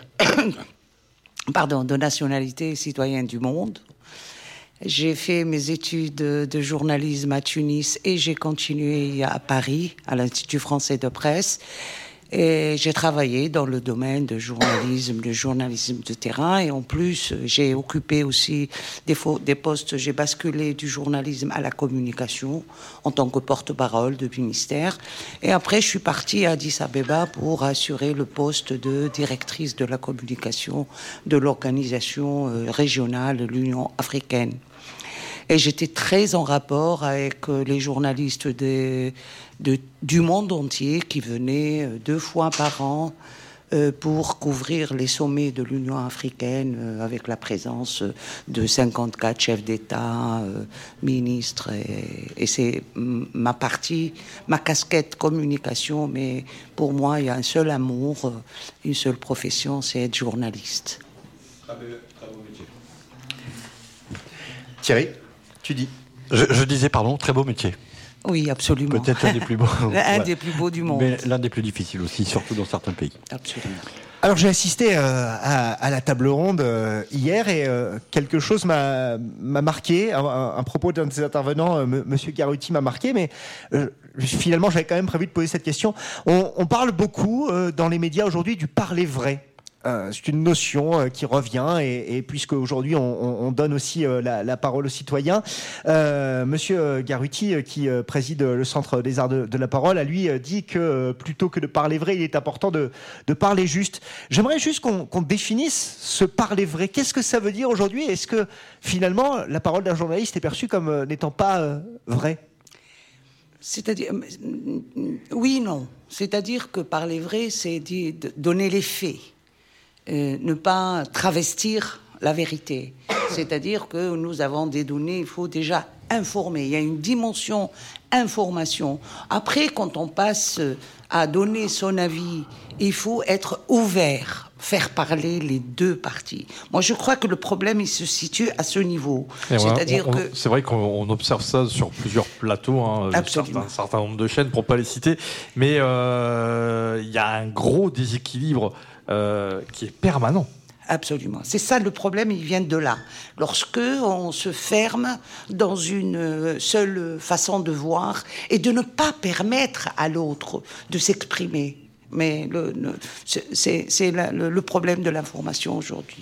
de nationalité citoyenne du monde. J'ai fait mes études de journalisme à Tunis et j'ai continué à Paris, à l'Institut français de presse. Et j'ai travaillé dans le domaine de journalisme de terrain. Et en plus, j'ai occupé aussi des postes. J'ai basculé du journalisme à la communication en tant que porte-parole de ministère. Et après, je suis partie à Addis Abeba pour assurer le poste de directrice de la communication de l'organisation régionale de l'Union africaine. Et j'étais très en rapport avec les journalistes du monde entier qui venaient 2 fois par an pour couvrir les sommets de l'Union africaine avec la présence de 54 chefs d'État, ministres. Et c'est ma casquette communication. Mais pour moi, il y a un seul amour, une seule profession, c'est être journaliste. Très beau métier. Thierry, tu dis. Je disais, très beau métier. Oui, absolument. Peut-être un des plus beaux. Un des plus beaux du monde. Mais l'un des plus difficiles aussi, surtout dans certains pays. Absolument. Alors j'ai assisté à la table ronde hier et quelque chose m'a marqué. Un propos d'un de ses intervenants, Monsieur Garuti, m'a marqué, mais finalement j'avais quand même prévu de poser cette question. On parle beaucoup dans les médias aujourd'hui du parler vrai. C'est une notion qui revient et puisque aujourd'hui on donne aussi la parole aux citoyens, Monsieur Garuti qui préside le Centre des Arts de la Parole a lui dit que plutôt que de parler vrai, il est important de parler juste. J'aimerais juste qu'on définisse ce parler vrai. Qu'est-ce que ça veut dire aujourd'hui? Est-ce que finalement la parole d'un journaliste est perçue comme n'étant pas vraie? C'est-à-dire, oui, non. C'est-à-dire que parler vrai, c'est donner les faits. Ne pas travestir la vérité. C'est-à-dire que nous avons des données, il faut déjà informer. Il y a une dimension information. Après, quand on passe à donner son avis, il faut être ouvert, faire parler les deux parties. Moi, je crois que le problème, il se situe à ce niveau. C'est-à-dire que... C'est vrai qu'on observe ça sur plusieurs plateaux, un certain nombre de chaînes, pour ne pas les citer, mais il y a un gros déséquilibre qui est permanent. Absolument. C'est ça le problème, il vient de là. Lorsque on se ferme dans une seule façon de voir et de ne pas permettre à l'autre de s'exprimer. Mais c'est le problème de l'information aujourd'hui.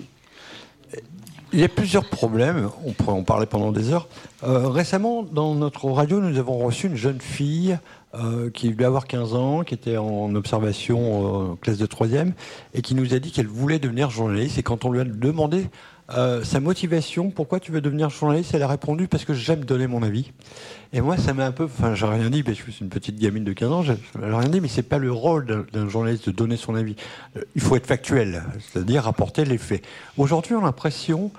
Il y a plusieurs problèmes, on pourrait en parler pendant des heures. Récemment, dans notre radio, nous avons reçu une jeune fille qui devait avoir 15 ans, qui était en observation en classe de 3e, et qui nous a dit qu'elle voulait devenir journaliste. Et quand on lui a demandé sa motivation, pourquoi tu veux devenir journaliste, elle a répondu parce que j'aime donner mon avis. Et moi, ça m'a un peu... Enfin, j'ai rien dit, parce que je suis une petite gamine de 15 ans, j'ai rien dit, mais c'est pas le rôle d'un journaliste de donner son avis. Il faut être factuel, c'est-à-dire rapporter les faits. Aujourd'hui, on a l'impression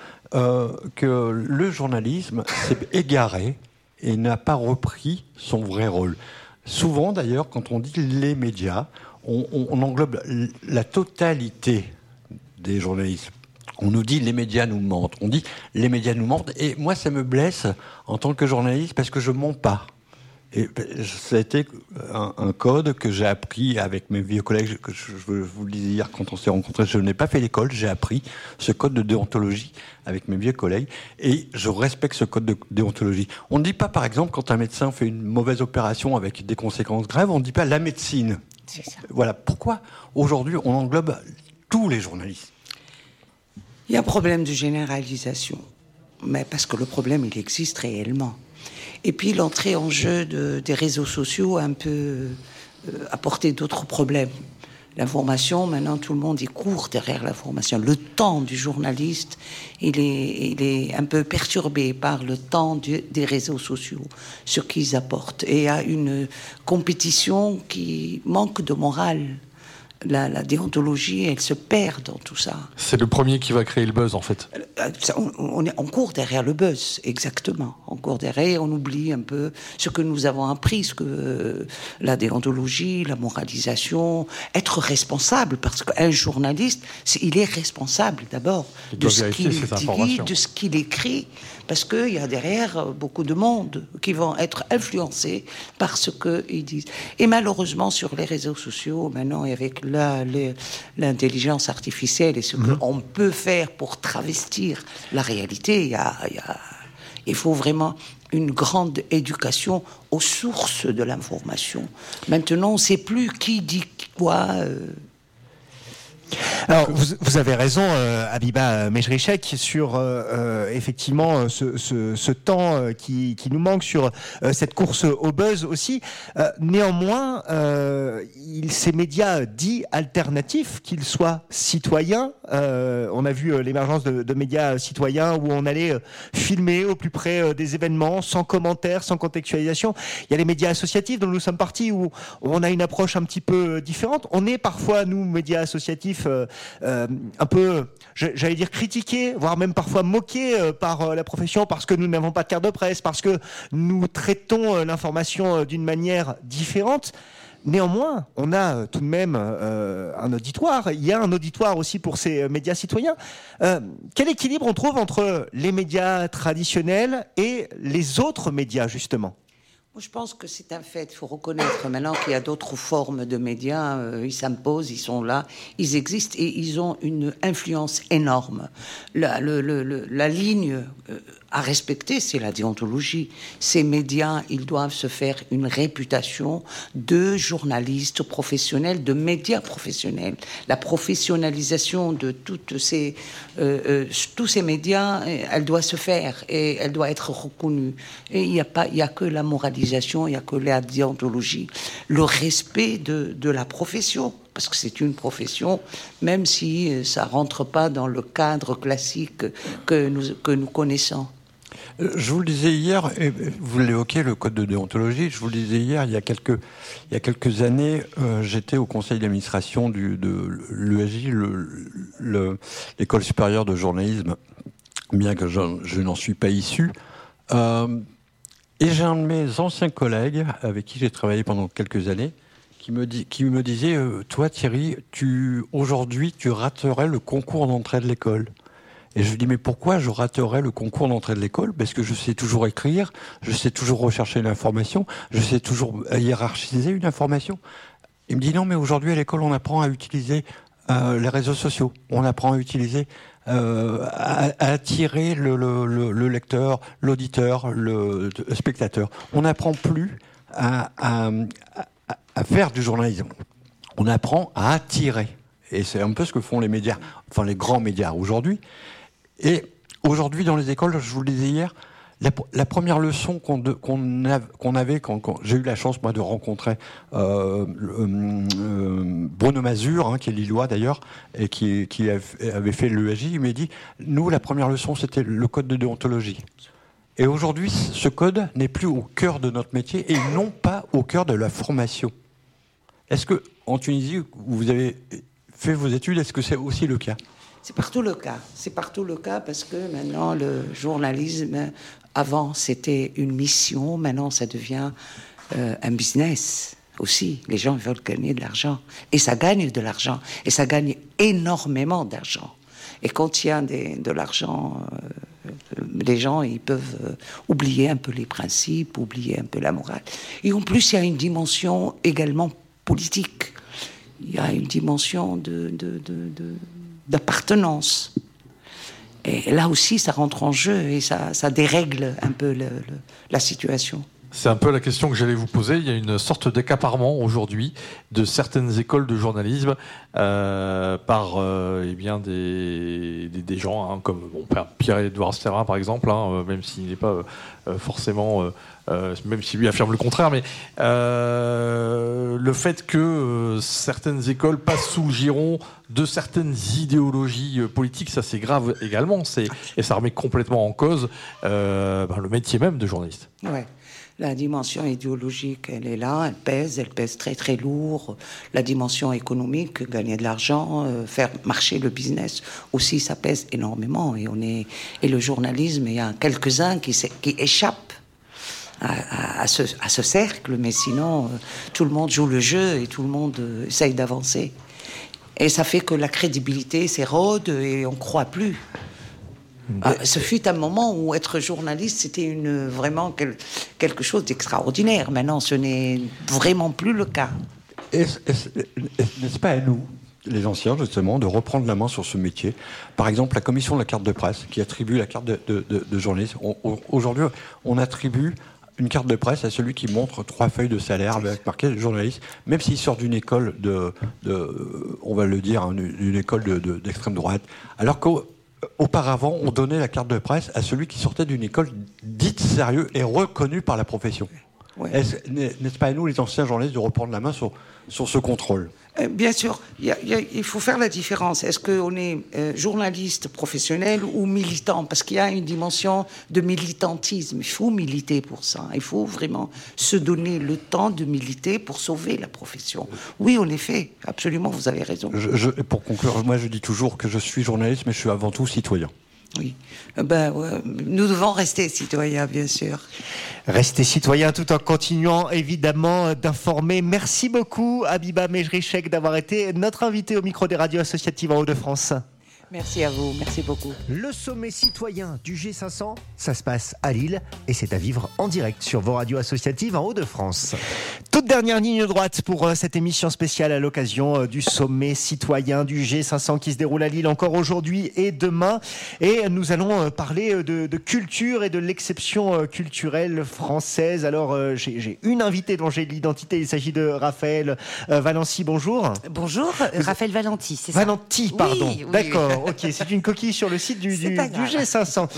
que le journalisme s'est égaré et n'a pas repris son vrai rôle. Souvent, d'ailleurs, quand on dit les médias, on englobe la totalité des journalistes. On nous dit les médias nous mentent. On dit les médias nous mentent. Et moi, ça me blesse en tant que journaliste parce que je mens pas. Et ça a été un code que j'ai appris avec mes vieux collègues. Que je vous le disais hier quand on s'est rencontrés. Je n'ai pas fait l'école. J'ai appris ce code de déontologie avec mes vieux collègues. Et je respecte ce code de déontologie. On ne dit pas, par exemple, quand un médecin fait une mauvaise opération avec des conséquences graves, on ne dit pas la médecine. C'est ça. Voilà. Pourquoi aujourd'hui on englobe tous les journalistes? Il y a un problème de généralisation, mais parce que le problème, il existe réellement. Et puis l'entrée en jeu des réseaux sociaux a un peu apporté d'autres problèmes. L'information, maintenant, tout le monde y court derrière l'information. Le temps du journaliste, il est un peu perturbé par le temps des réseaux sociaux, ce qu'ils apportent. Et il y a une compétition qui manque de morale. La déontologie, elle se perd dans tout ça. C'est le premier qui va créer le buzz, en fait. On court derrière le buzz, exactement. On court derrière, on oublie un peu ce que nous avons appris, ce que la déontologie, la moralisation, être responsable, parce qu'un journaliste, il est responsable d'abord de ce qu'il dit, de ce qu'il écrit, parce qu'il y a derrière beaucoup de monde qui vont être influencés par ce qu'ils disent. Et malheureusement, sur les réseaux sociaux, maintenant, avec l'intelligence artificielle et ce qu'on peut faire pour travestir la réalité, il faut vraiment une grande éducation aux sources de l'information. Maintenant, on ne sait plus qui dit quoi. Alors, vous avez raison, Habiba Mejrichek, sur effectivement ce temps qui nous manque, sur cette course au buzz aussi. Néanmoins, ces médias dits alternatifs, qu'ils soient citoyens, on a vu l'émergence de médias citoyens où on allait filmer au plus près des événements, sans commentaires, sans contextualisation. Il y a les médias associatifs dont nous sommes partis, où on a une approche un petit peu différente. On est parfois, nous, médias associatifs, un peu, j'allais dire critiqués, voire même parfois moqués par la profession, parce que nous n'avons pas de carte de presse, parce que nous traitons l'information d'une manière différente. Néanmoins, on a tout de même un auditoire. Il y a un auditoire aussi pour ces médias citoyens. Quel équilibre on trouve entre les médias traditionnels et les autres médias, justement ? Je pense que c'est un fait. Il faut reconnaître maintenant qu'il y a d'autres formes de médias. Ils s'imposent, ils sont là, ils existent et ils ont une influence énorme. La ligne à respecter, c'est la déontologie. Ces médias, ils doivent se faire une réputation de journalistes professionnels, de médias professionnels. La professionnalisation de tous ces médias, elle doit se faire et elle doit être reconnue. Et il y a que la moralisation, il y a que la déontologie, le respect de la profession. Parce que c'est une profession, même si ça rentre pas dans le cadre classique que nous connaissons. Je vous le disais hier, et vous l'évoquez, le code de déontologie, je vous le disais hier, il y a quelques années, j'étais au conseil d'administration de l'ESJ, l'école supérieure de journalisme, bien que je n'en suis pas issu. Et j'ai un de mes anciens collègues, avec qui j'ai travaillé pendant quelques années, qui me disait, toi Thierry, aujourd'hui tu raterais le concours d'entrée de l'école. Et je lui dis, mais pourquoi je raterais le concours d'entrée de l'école ? Parce que je sais toujours écrire, je sais toujours rechercher l'information, je sais toujours hiérarchiser une information. Il me dit, non, mais aujourd'hui à l'école, on apprend à utiliser les réseaux sociaux. On apprend à utiliser, à attirer le lecteur, l'auditeur, le spectateur. On n'apprend plus à faire du journalisme. On apprend à attirer. Et c'est un peu ce que font les médias, enfin les grands médias aujourd'hui. Et aujourd'hui, dans les écoles, je vous le disais hier, la première leçon qu'on avait quand j'ai eu la chance, moi, de rencontrer Bruno Mazur, qui est lillois d'ailleurs, et qui avait fait l'ESJ, il m'a dit, nous, la première leçon, c'était le code de déontologie. Et aujourd'hui, ce code n'est plus au cœur de notre métier et non pas au cœur de la formation. Est-ce que, en Tunisie, où vous avez fait vos études, est-ce que c'est aussi le cas ? C'est partout le cas. C'est partout le cas parce que maintenant, le journalisme, avant, c'était une mission. Maintenant, ça devient un business aussi. Les gens veulent gagner de l'argent. Et ça gagne de l'argent. Et ça gagne énormément d'argent. Et quand il y a de l'argent, les gens, ils peuvent oublier un peu les principes, oublier un peu la morale. Et en plus, il y a une dimension également politique. Il y a une dimension d'appartenance. Et là aussi, ça rentre en jeu et ça dérègle un peu la situation. C'est un peu la question que j'allais vous poser. Il y a une sorte d'accaparement aujourd'hui de certaines écoles de journalisme par des gens comme mon père Pierre-Édouard Sterrin par exemple, même s'il n'est pas forcément, même s'il lui affirme le contraire, mais le fait que certaines écoles passent sous le giron de certaines idéologies politiques, ça c'est grave également, et ça remet complètement en cause le métier même de journaliste. Ouais. La dimension idéologique, elle est là, elle pèse très très lourd. La dimension économique, gagner de l'argent, faire marcher le business aussi, ça pèse énormément. Et le journalisme, il y a quelques-uns qui échappent à ce cercle, mais sinon, tout le monde joue le jeu et tout le monde essaye d'avancer. Et ça fait que la crédibilité s'érode et on ne croit plus. Ce fut un moment où être journaliste, c'était vraiment quelque chose d'extraordinaire. Maintenant, ce n'est vraiment plus le cas. N'est-ce pas à nous, les anciens, justement, de reprendre la main sur ce métier? Par exemple, la commission de la carte de presse, qui attribue la carte de journaliste. Aujourd'hui, on attribue une carte de presse à celui qui montre 3 feuilles de salaire avec marqué journaliste, même s'il sort d'une école on va le dire, d'une école d'extrême droite. Alors qu'auparavant, on donnait la carte de presse à celui qui sortait d'une école dite sérieuse et reconnue par la profession. Ouais. N'est-ce pas à nous, les anciens journalistes, de reprendre la main sur ce contrôle? Bien sûr, il faut faire la différence. Est-ce qu'on est journaliste professionnel ou militant? Parce qu'il y a une dimension de militantisme. Il faut militer pour ça. Il faut vraiment se donner le temps de militer pour sauver la profession. Oui, en effet, absolument, vous avez raison. Pour conclure, moi je dis toujours que je suis journaliste, mais je suis avant tout citoyen. Oui, nous devons rester citoyens, bien sûr. Rester citoyens tout en continuant évidemment d'informer. Merci beaucoup Habiba Mejrichek d'avoir été notre invité au micro des radios associatives en Hauts-de-France. Merci à vous, merci beaucoup. Le sommet citoyen du G500, ça se passe à Lille et c'est à vivre en direct sur vos radios associatives en Hauts-de-France. Toute dernière ligne droite pour cette émission spéciale à l'occasion du sommet citoyen du G500 qui se déroule à Lille encore aujourd'hui et demain. Et nous allons parler de culture et de l'exception culturelle française. Alors j'ai une invitée dont j'ai l'identité, il s'agit de Raphaël Valency, bonjour. Bonjour, Raphaël Valenti, c'est ça? Valenti, pardon, oui, d'accord. Oui. Ok, c'est une coquille sur le site du G500.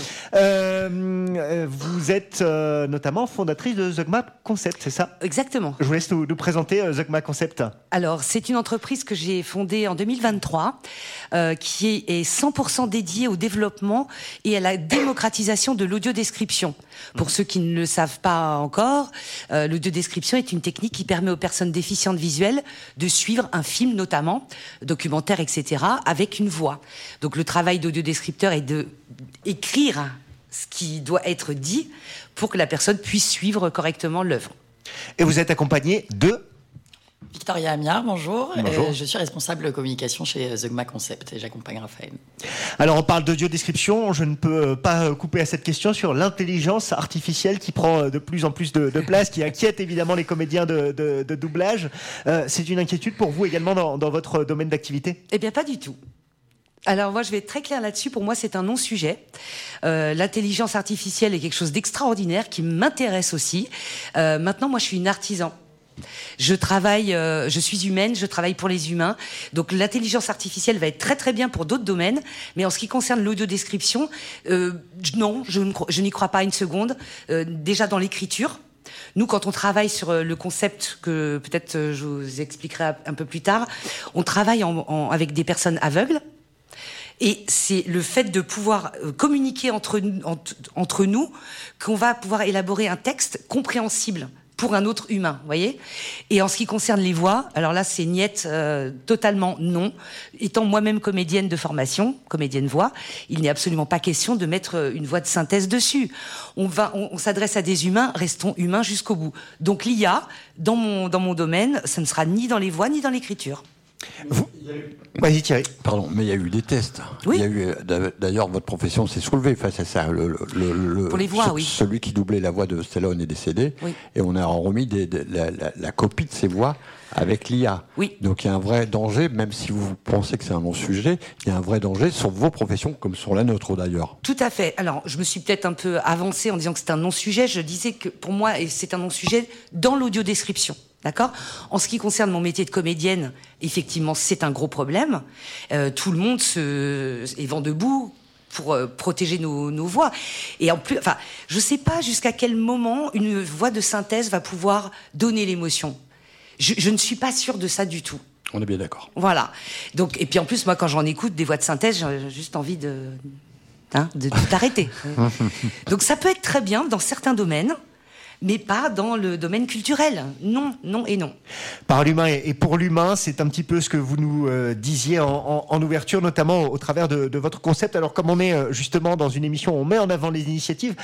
Vous êtes notamment fondatrice de Zeugma Concept, c'est ça? Exactement. Je vous laisse nous présenter Zeugma Concept. Alors, c'est une entreprise que j'ai fondée en 2023, qui est 100% dédiée au développement et à la démocratisation de l'audiodescription. Pour ceux qui ne le savent pas encore, l'audiodescription est une technique qui permet aux personnes déficientes visuelles de suivre un film, notamment, documentaire, etc., avec une voix. Donc le travail d'audiodescripteur est d'écrire ce qui doit être dit pour que la personne puisse suivre correctement l'œuvre. Et vous êtes accompagné de Victoria Amiard, bonjour. Bonjour. Je suis responsable communication chez Zeugma Concept et j'accompagne Raphaël. Alors on parle d'audiodescription, je ne peux pas couper à cette question sur l'intelligence artificielle qui prend de plus en plus de place, qui inquiète évidemment les comédiens de doublage. C'est une inquiétude pour vous également dans votre domaine d'activité? Eh bien pas du tout. Alors moi je vais être très claire là-dessus, pour moi c'est un non-sujet. L'intelligence artificielle est quelque chose d'extraordinaire qui m'intéresse aussi. Maintenant moi je suis une artisan. Je suis humaine, je travaille pour les humains. Donc l'intelligence artificielle va être très très bien pour d'autres domaines, mais en ce qui concerne l'audiodescription, non, je n'y crois pas une seconde. Déjà dans l'écriture, nous quand on travaille sur le concept que peut-être je vous expliquerai un peu plus tard, on travaille avec des personnes aveugles. Et c'est le fait de pouvoir communiquer entre nous qu'on va pouvoir élaborer un texte compréhensible pour un autre humain, vous voyez. Et en ce qui concerne les voix, alors là c'est niet, totalement non. Étant moi-même comédienne de formation, comédienne voix, il n'est absolument pas question de mettre une voix de synthèse dessus. On s'adresse à des humains, restons humains jusqu'au bout. Donc l'IA, dans mon domaine, ça ne sera ni dans les voix ni dans l'écriture. Vas-y Thierry. Pardon, mais il y a eu des tests. Oui. Il y a eu, d'ailleurs, votre profession s'est soulevée face à ça. Pour les voix, oui. Celui qui doublait la voix de Stallone est décédé, Oui. et on a remis la copie de ses voix avec l'IA. Oui. Donc il y a un vrai danger, même si vous pensez que c'est un non-sujet, il y a un vrai danger sur vos professions, comme sur la nôtre d'ailleurs. Tout à fait. Alors, je me suis peut-être un peu avancée en disant que c'est un non-sujet. Je disais que pour moi, c'est un non-sujet dans l'audiodescription. D'accord ? En ce qui concerne mon métier de comédienne, effectivement, c'est un gros problème. Tout le monde est vent debout pour protéger nos voix. Et en plus, enfin, je sais pas jusqu'à quel moment une voix de synthèse va pouvoir donner l'émotion. Je ne suis pas sûre de ça du tout. On est bien d'accord. Voilà. Donc, et puis en plus, moi, quand j'en écoute des voix de synthèse, j'ai juste envie de tout arrêter. Donc ça peut être très bien dans certains domaines, mais pas dans le domaine culturel. Non, non et non. Par l'humain et pour l'humain, c'est un petit peu ce que vous nous disiez en ouverture, notamment au travers de votre concept. Alors, comme on est justement dans une émission, on met en avant les initiatives.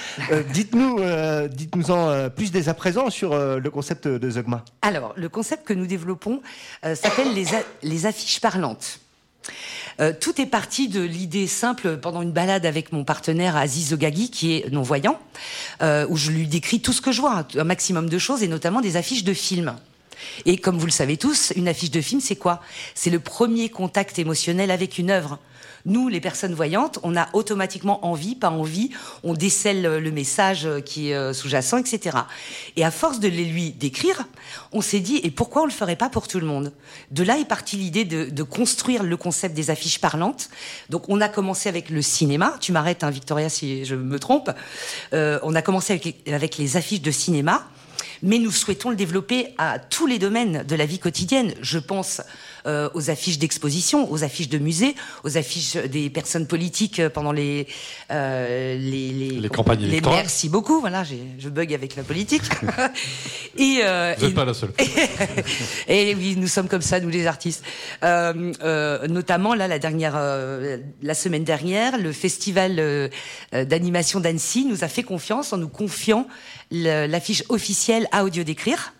Dites-nous-en plus dès à présent sur le concept de Zeugma. Alors, le concept que nous développons s'appelle les affiches parlantes. Tout est parti de l'idée simple pendant une balade avec mon partenaire Aziz Zogagui, qui est non-voyant, où je lui décris tout ce que je vois, un maximum de choses, et notamment des affiches de films. Et comme vous le savez tous, une affiche de film, c'est quoi ? C'est le premier contact émotionnel avec une œuvre. Nous, les personnes voyantes, on a automatiquement envie, pas envie, on décèle le message qui est sous-jacent, etc. Et à force de les lui décrire, on s'est dit, et pourquoi on le ferait pas pour tout le monde ? De là est partie l'idée de construire le concept des affiches parlantes. Donc on a commencé avec le cinéma, tu m'arrêtes Victoria si je me trompe, on a commencé avec les affiches de cinéma, mais nous souhaitons le développer à tous les domaines de la vie quotidienne. Je pense aux affiches d'exposition, aux affiches de musées, aux affiches des personnes politiques pendant les campagnes électorales. Merci beaucoup. Voilà, je bug avec la politique. Vous n'êtes pas la seule. Et oui, nous sommes comme ça, nous les artistes. Notamment là, la semaine dernière, le festival d'animation d'Annecy nous a fait confiance en nous confiant l'affiche officielle à audio décrire.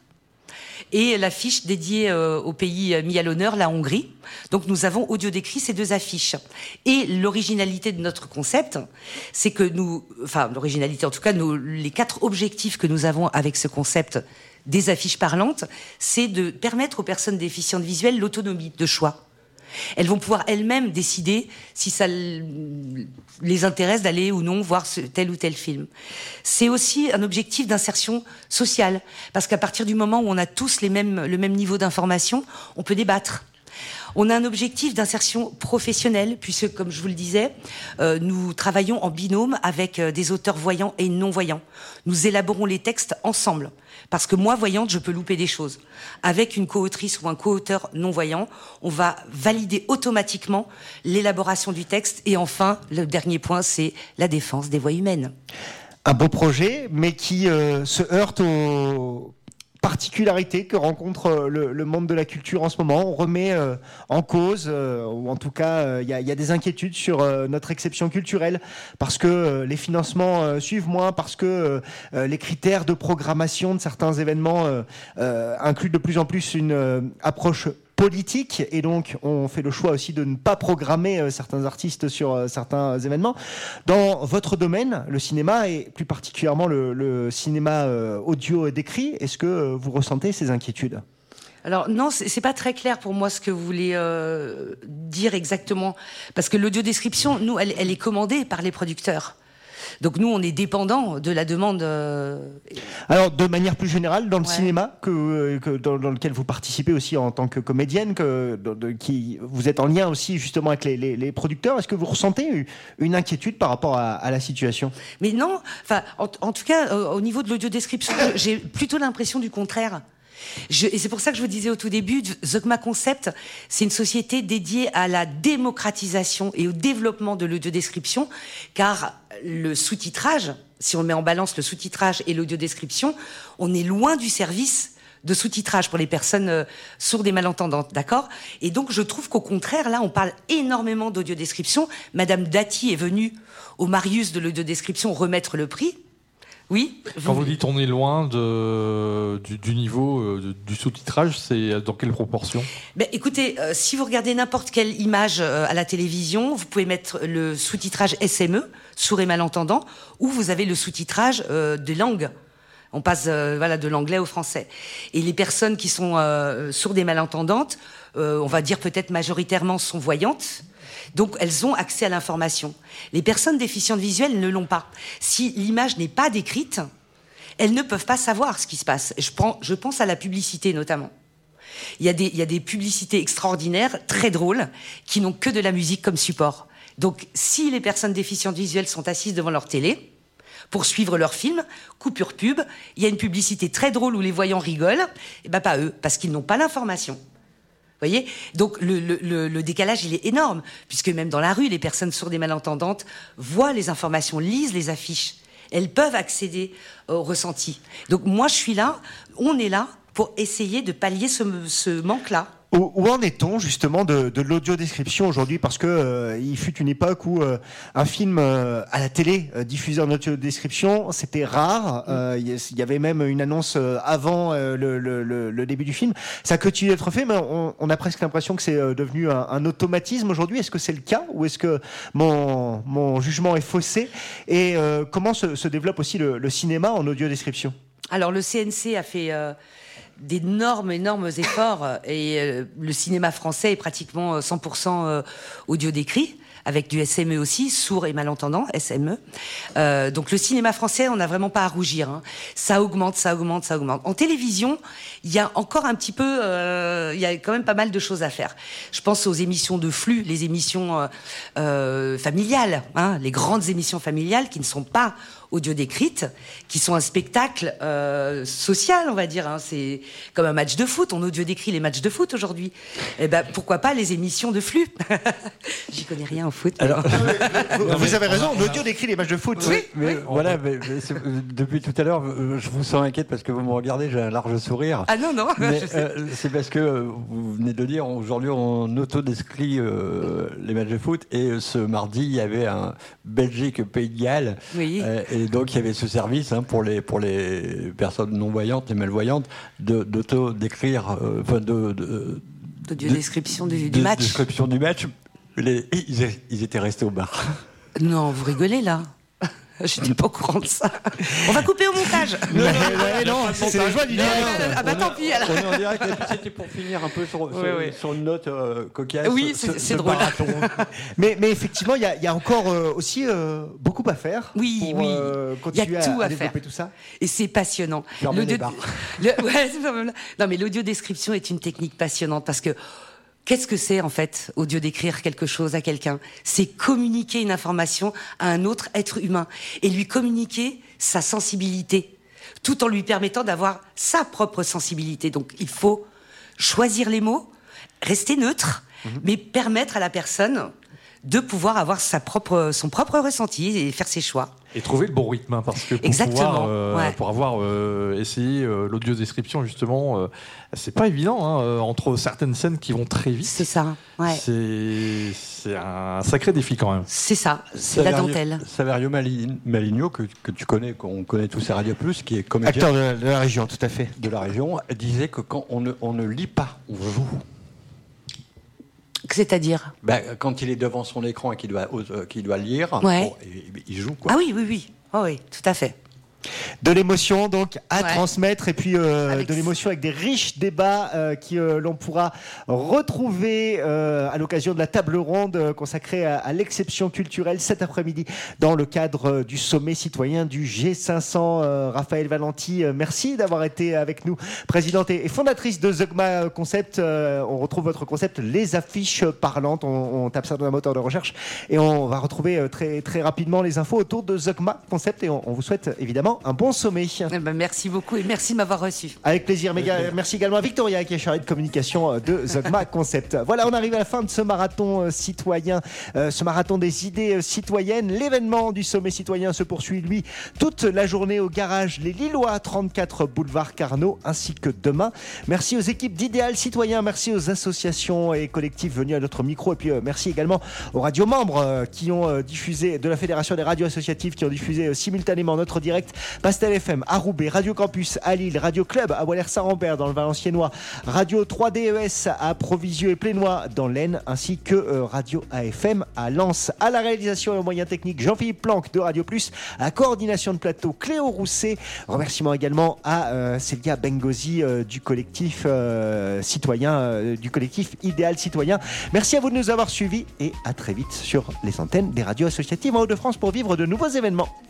Et l'affiche dédiée au pays mis à l'honneur, la Hongrie. Donc nous avons audio décrit ces deux affiches. Et l'originalité de notre concept, c'est que l'originalité en tout cas, les 4 objectifs que nous avons avec ce concept des affiches parlantes, c'est de permettre aux personnes déficientes visuelles l'autonomie de choix. Elles vont pouvoir elles-mêmes décider si ça les intéresse d'aller ou non voir tel ou tel film. C'est aussi un objectif d'insertion sociale, parce qu'à partir du moment où on a tous le même niveau d'information, on peut débattre. On a un objectif d'insertion professionnelle, puisque, comme je vous le disais, nous travaillons en binôme avec des auteurs voyants et non-voyants. Nous élaborons les textes ensemble. Parce que moi, voyante, je peux louper des choses. Avec une co-autrice ou un co-auteur non-voyant, on va valider automatiquement l'élaboration du texte. Et enfin, le dernier point, c'est la défense des voix humaines. Un beau projet, mais qui se heurte aux particularités que rencontre le monde de la culture en ce moment. On remet en cause, ou en tout cas, il y a des inquiétudes sur notre exception culturelle, parce que les financements suivent moins, parce que les critères de programmation de certains événements incluent de plus en plus une approche politique, et donc on fait le choix aussi de ne pas programmer certains artistes sur certains événements. Dans votre domaine, le cinéma, et plus particulièrement le cinéma audio décrit, est-ce que vous ressentez ces inquiétudes ? Alors non, c'est pas très clair pour moi ce que vous voulez dire exactement, parce que l'audiodescription, nous, elle est commandée par les producteurs. Donc nous, on est dépendant de la demande. Alors, de manière plus générale, dans le cinéma, dans lequel vous participez aussi en tant que comédienne, vous êtes en lien aussi justement avec les producteurs, est-ce que vous ressentez une inquiétude par rapport à la situation ? Mais non, enfin, en tout cas, au niveau de l'audiodescription, j'ai plutôt l'impression du contraire. Et c'est pour ça que je vous disais au tout début, Zeugma Concept, c'est une société dédiée à la démocratisation et au développement de l'audiodescription, car le sous-titrage, si on met en balance le sous-titrage et l'audiodescription, on est loin du service de sous-titrage pour les personnes sourdes et malentendantes, d'accord ? Et donc je trouve qu'au contraire, là, on parle énormément d'audiodescription. Madame Dati est venue au Marius de l'audiodescription remettre le prix. Oui. Quand vous dites on est loin du niveau du sous-titrage, c'est dans quelle proportion ? Écoutez, si vous regardez n'importe quelle image à la télévision, vous pouvez mettre le sous-titrage SME, sourds et malentendants, ou vous avez le sous-titrage des langues. On passe de l'anglais au français. Et les personnes qui sont sourdes et malentendantes, on va dire peut-être majoritairement sont voyantes. Donc, elles ont accès à l'information. Les personnes déficientes visuelles ne l'ont pas. Si l'image n'est pas décrite, elles ne peuvent pas savoir ce qui se passe. Je pense à la publicité, notamment. Il y a des publicités extraordinaires, très drôles, qui n'ont que de la musique comme support. Donc, si les personnes déficientes visuelles sont assises devant leur télé, pour suivre leur film, coupure pub, il y a une publicité très drôle où les voyants rigolent, et pas eux, parce qu'ils n'ont pas l'information. Vous voyez ? Donc le décalage, il est énorme, puisque même dans la rue, les personnes sourdes et malentendantes voient les informations, lisent les affiches. Elles peuvent accéder au ressenti. Donc moi, je suis là, on est là pour essayer de pallier ce manque-là. Où en est-on justement de l'audiodescription aujourd'hui ? Parce que il fut une époque où un film à la télé diffusé en audiodescription, c'était rare. Il y avait même une annonce avant le début du film. Ça continue d'être fait, mais on a presque l'impression que c'est devenu un automatisme aujourd'hui. Est-ce que c'est le cas ou est-ce que mon jugement est faussé ? Et comment se développe aussi le cinéma en audiodescription ? Alors le CNC a fait d'énormes efforts et le cinéma français est pratiquement 100% audio décrit, avec du SME aussi, sourds et malentendants, SME. Donc le cinéma français, on n'a vraiment pas à rougir. Hein. Ça augmente. En télévision, il y a encore un petit peu, il y a quand même pas mal de choses à faire. Je pense aux émissions de flux, les émissions familiales, hein, les grandes émissions familiales qui ne sont pas audio décrites, qui sont un spectacle social, on va dire. Hein. C'est comme un match de foot. On audio décrit les matchs de foot aujourd'hui. Eh ben, pourquoi pas les émissions de flux ? J'y connais rien au foot. Alors, vous avez raison, on audio décrit les matchs de foot. Oui, mais voilà, depuis tout à l'heure, je vous sens inquiète parce que vous me regardez, j'ai un large sourire. Ah non. Mais c'est parce que vous venez de le dire, aujourd'hui on auto-descrit les matchs de foot et ce mardi il y avait un Belgique-Pays de Galles. Oui. Et donc il y avait ce service pour les personnes non-voyantes et malvoyantes d'auto-décrire, d'audio-description du match. Description du match. Ils étaient restés au bar. Non, vous rigolez là. Je n'étais pas au courant de ça. On va couper au montage. Non, c'est la joie du direct. Ah bah tant pis alors. On est en direct, et puis c'était pour finir un peu sur une note cocasse. Oui, c'est drôle. Mais effectivement, il y a encore aussi beaucoup à faire. Oui, pour il y a continuer tout à à développer faire. tout ça. Et c'est passionnant. Non, mais l'audio-description est une technique passionnante parce que qu'est-ce que c'est, en fait, audio-décrire quelque chose à quelqu'un ? C'est communiquer une information à un autre être humain et lui communiquer sa sensibilité, tout en lui permettant d'avoir sa propre sensibilité. Donc, il faut choisir les mots, rester neutre, mais permettre à la personne de pouvoir avoir son propre ressenti et faire ses choix. Et trouver le bon rythme, hein, parce que pour avoir essayé l'audio-description, justement, c'est pas évident, hein, entre certaines scènes qui vont très vite. C'est ça, ouais. C'est un sacré défi quand même. C'est ça, c'est la dentelle. Saverio Maligno, que tu connais, qu'on connaît tous à Radio Plus, qui est comédien. Acteur de la région, tout à fait. De la région, disait que quand on ne lit pas, on joue. C'est-à-dire quand il est devant son écran et qu'il doit lire, il joue, quoi. Ah oui. Oh oui, tout à fait. De l'émotion donc à transmettre et puis de l'émotion avec des riches débats qui l'on pourra retrouver à l'occasion de la table ronde consacrée à l'exception culturelle cet après-midi dans le cadre du sommet citoyen du G500. Raphaël Valenti, merci d'avoir été avec nous, présidente et fondatrice de Zeugma Concept. On retrouve votre concept, les affiches parlantes. On tape ça dans un moteur de recherche et on va retrouver très, très rapidement les infos autour de Zeugma Concept et on vous souhaite évidemment un bon sommet. Merci beaucoup et merci de m'avoir reçu. Avec plaisir. Merci également à Victoria qui est chargée de communication de Zeugma Concept. Voilà, on arrive à la fin de ce marathon citoyen, ce marathon des idées citoyennes. L'événement du sommet citoyen se poursuit, lui, toute la journée au garage Les Lillois, 34 boulevard Carnot, ainsi que demain. Merci aux équipes d'Idéal Citoyen, merci aux associations et collectifs venus à notre micro et puis merci également aux radios membres qui ont diffusé, de la Fédération des radios associatives qui ont diffusé simultanément notre direct Pastel FM à Roubaix, Radio Campus à Lille, Radio Club à Boillers-Saint-Rambert dans le Valenciennois, Radio 3DES à Provisieux et Plénois dans l'Aisne, ainsi que Radio AFM à Lens. À la réalisation et aux moyens techniques, Jean-Philippe Planck de Radio Plus, à la coordination de plateau, Cléo Rousset. Remerciements également à Célia Bengozi du collectif citoyen, du collectif Idéal Citoyen. Merci à vous de nous avoir suivis et à très vite sur les antennes des radios associatives en Hauts-de-France pour vivre de nouveaux événements.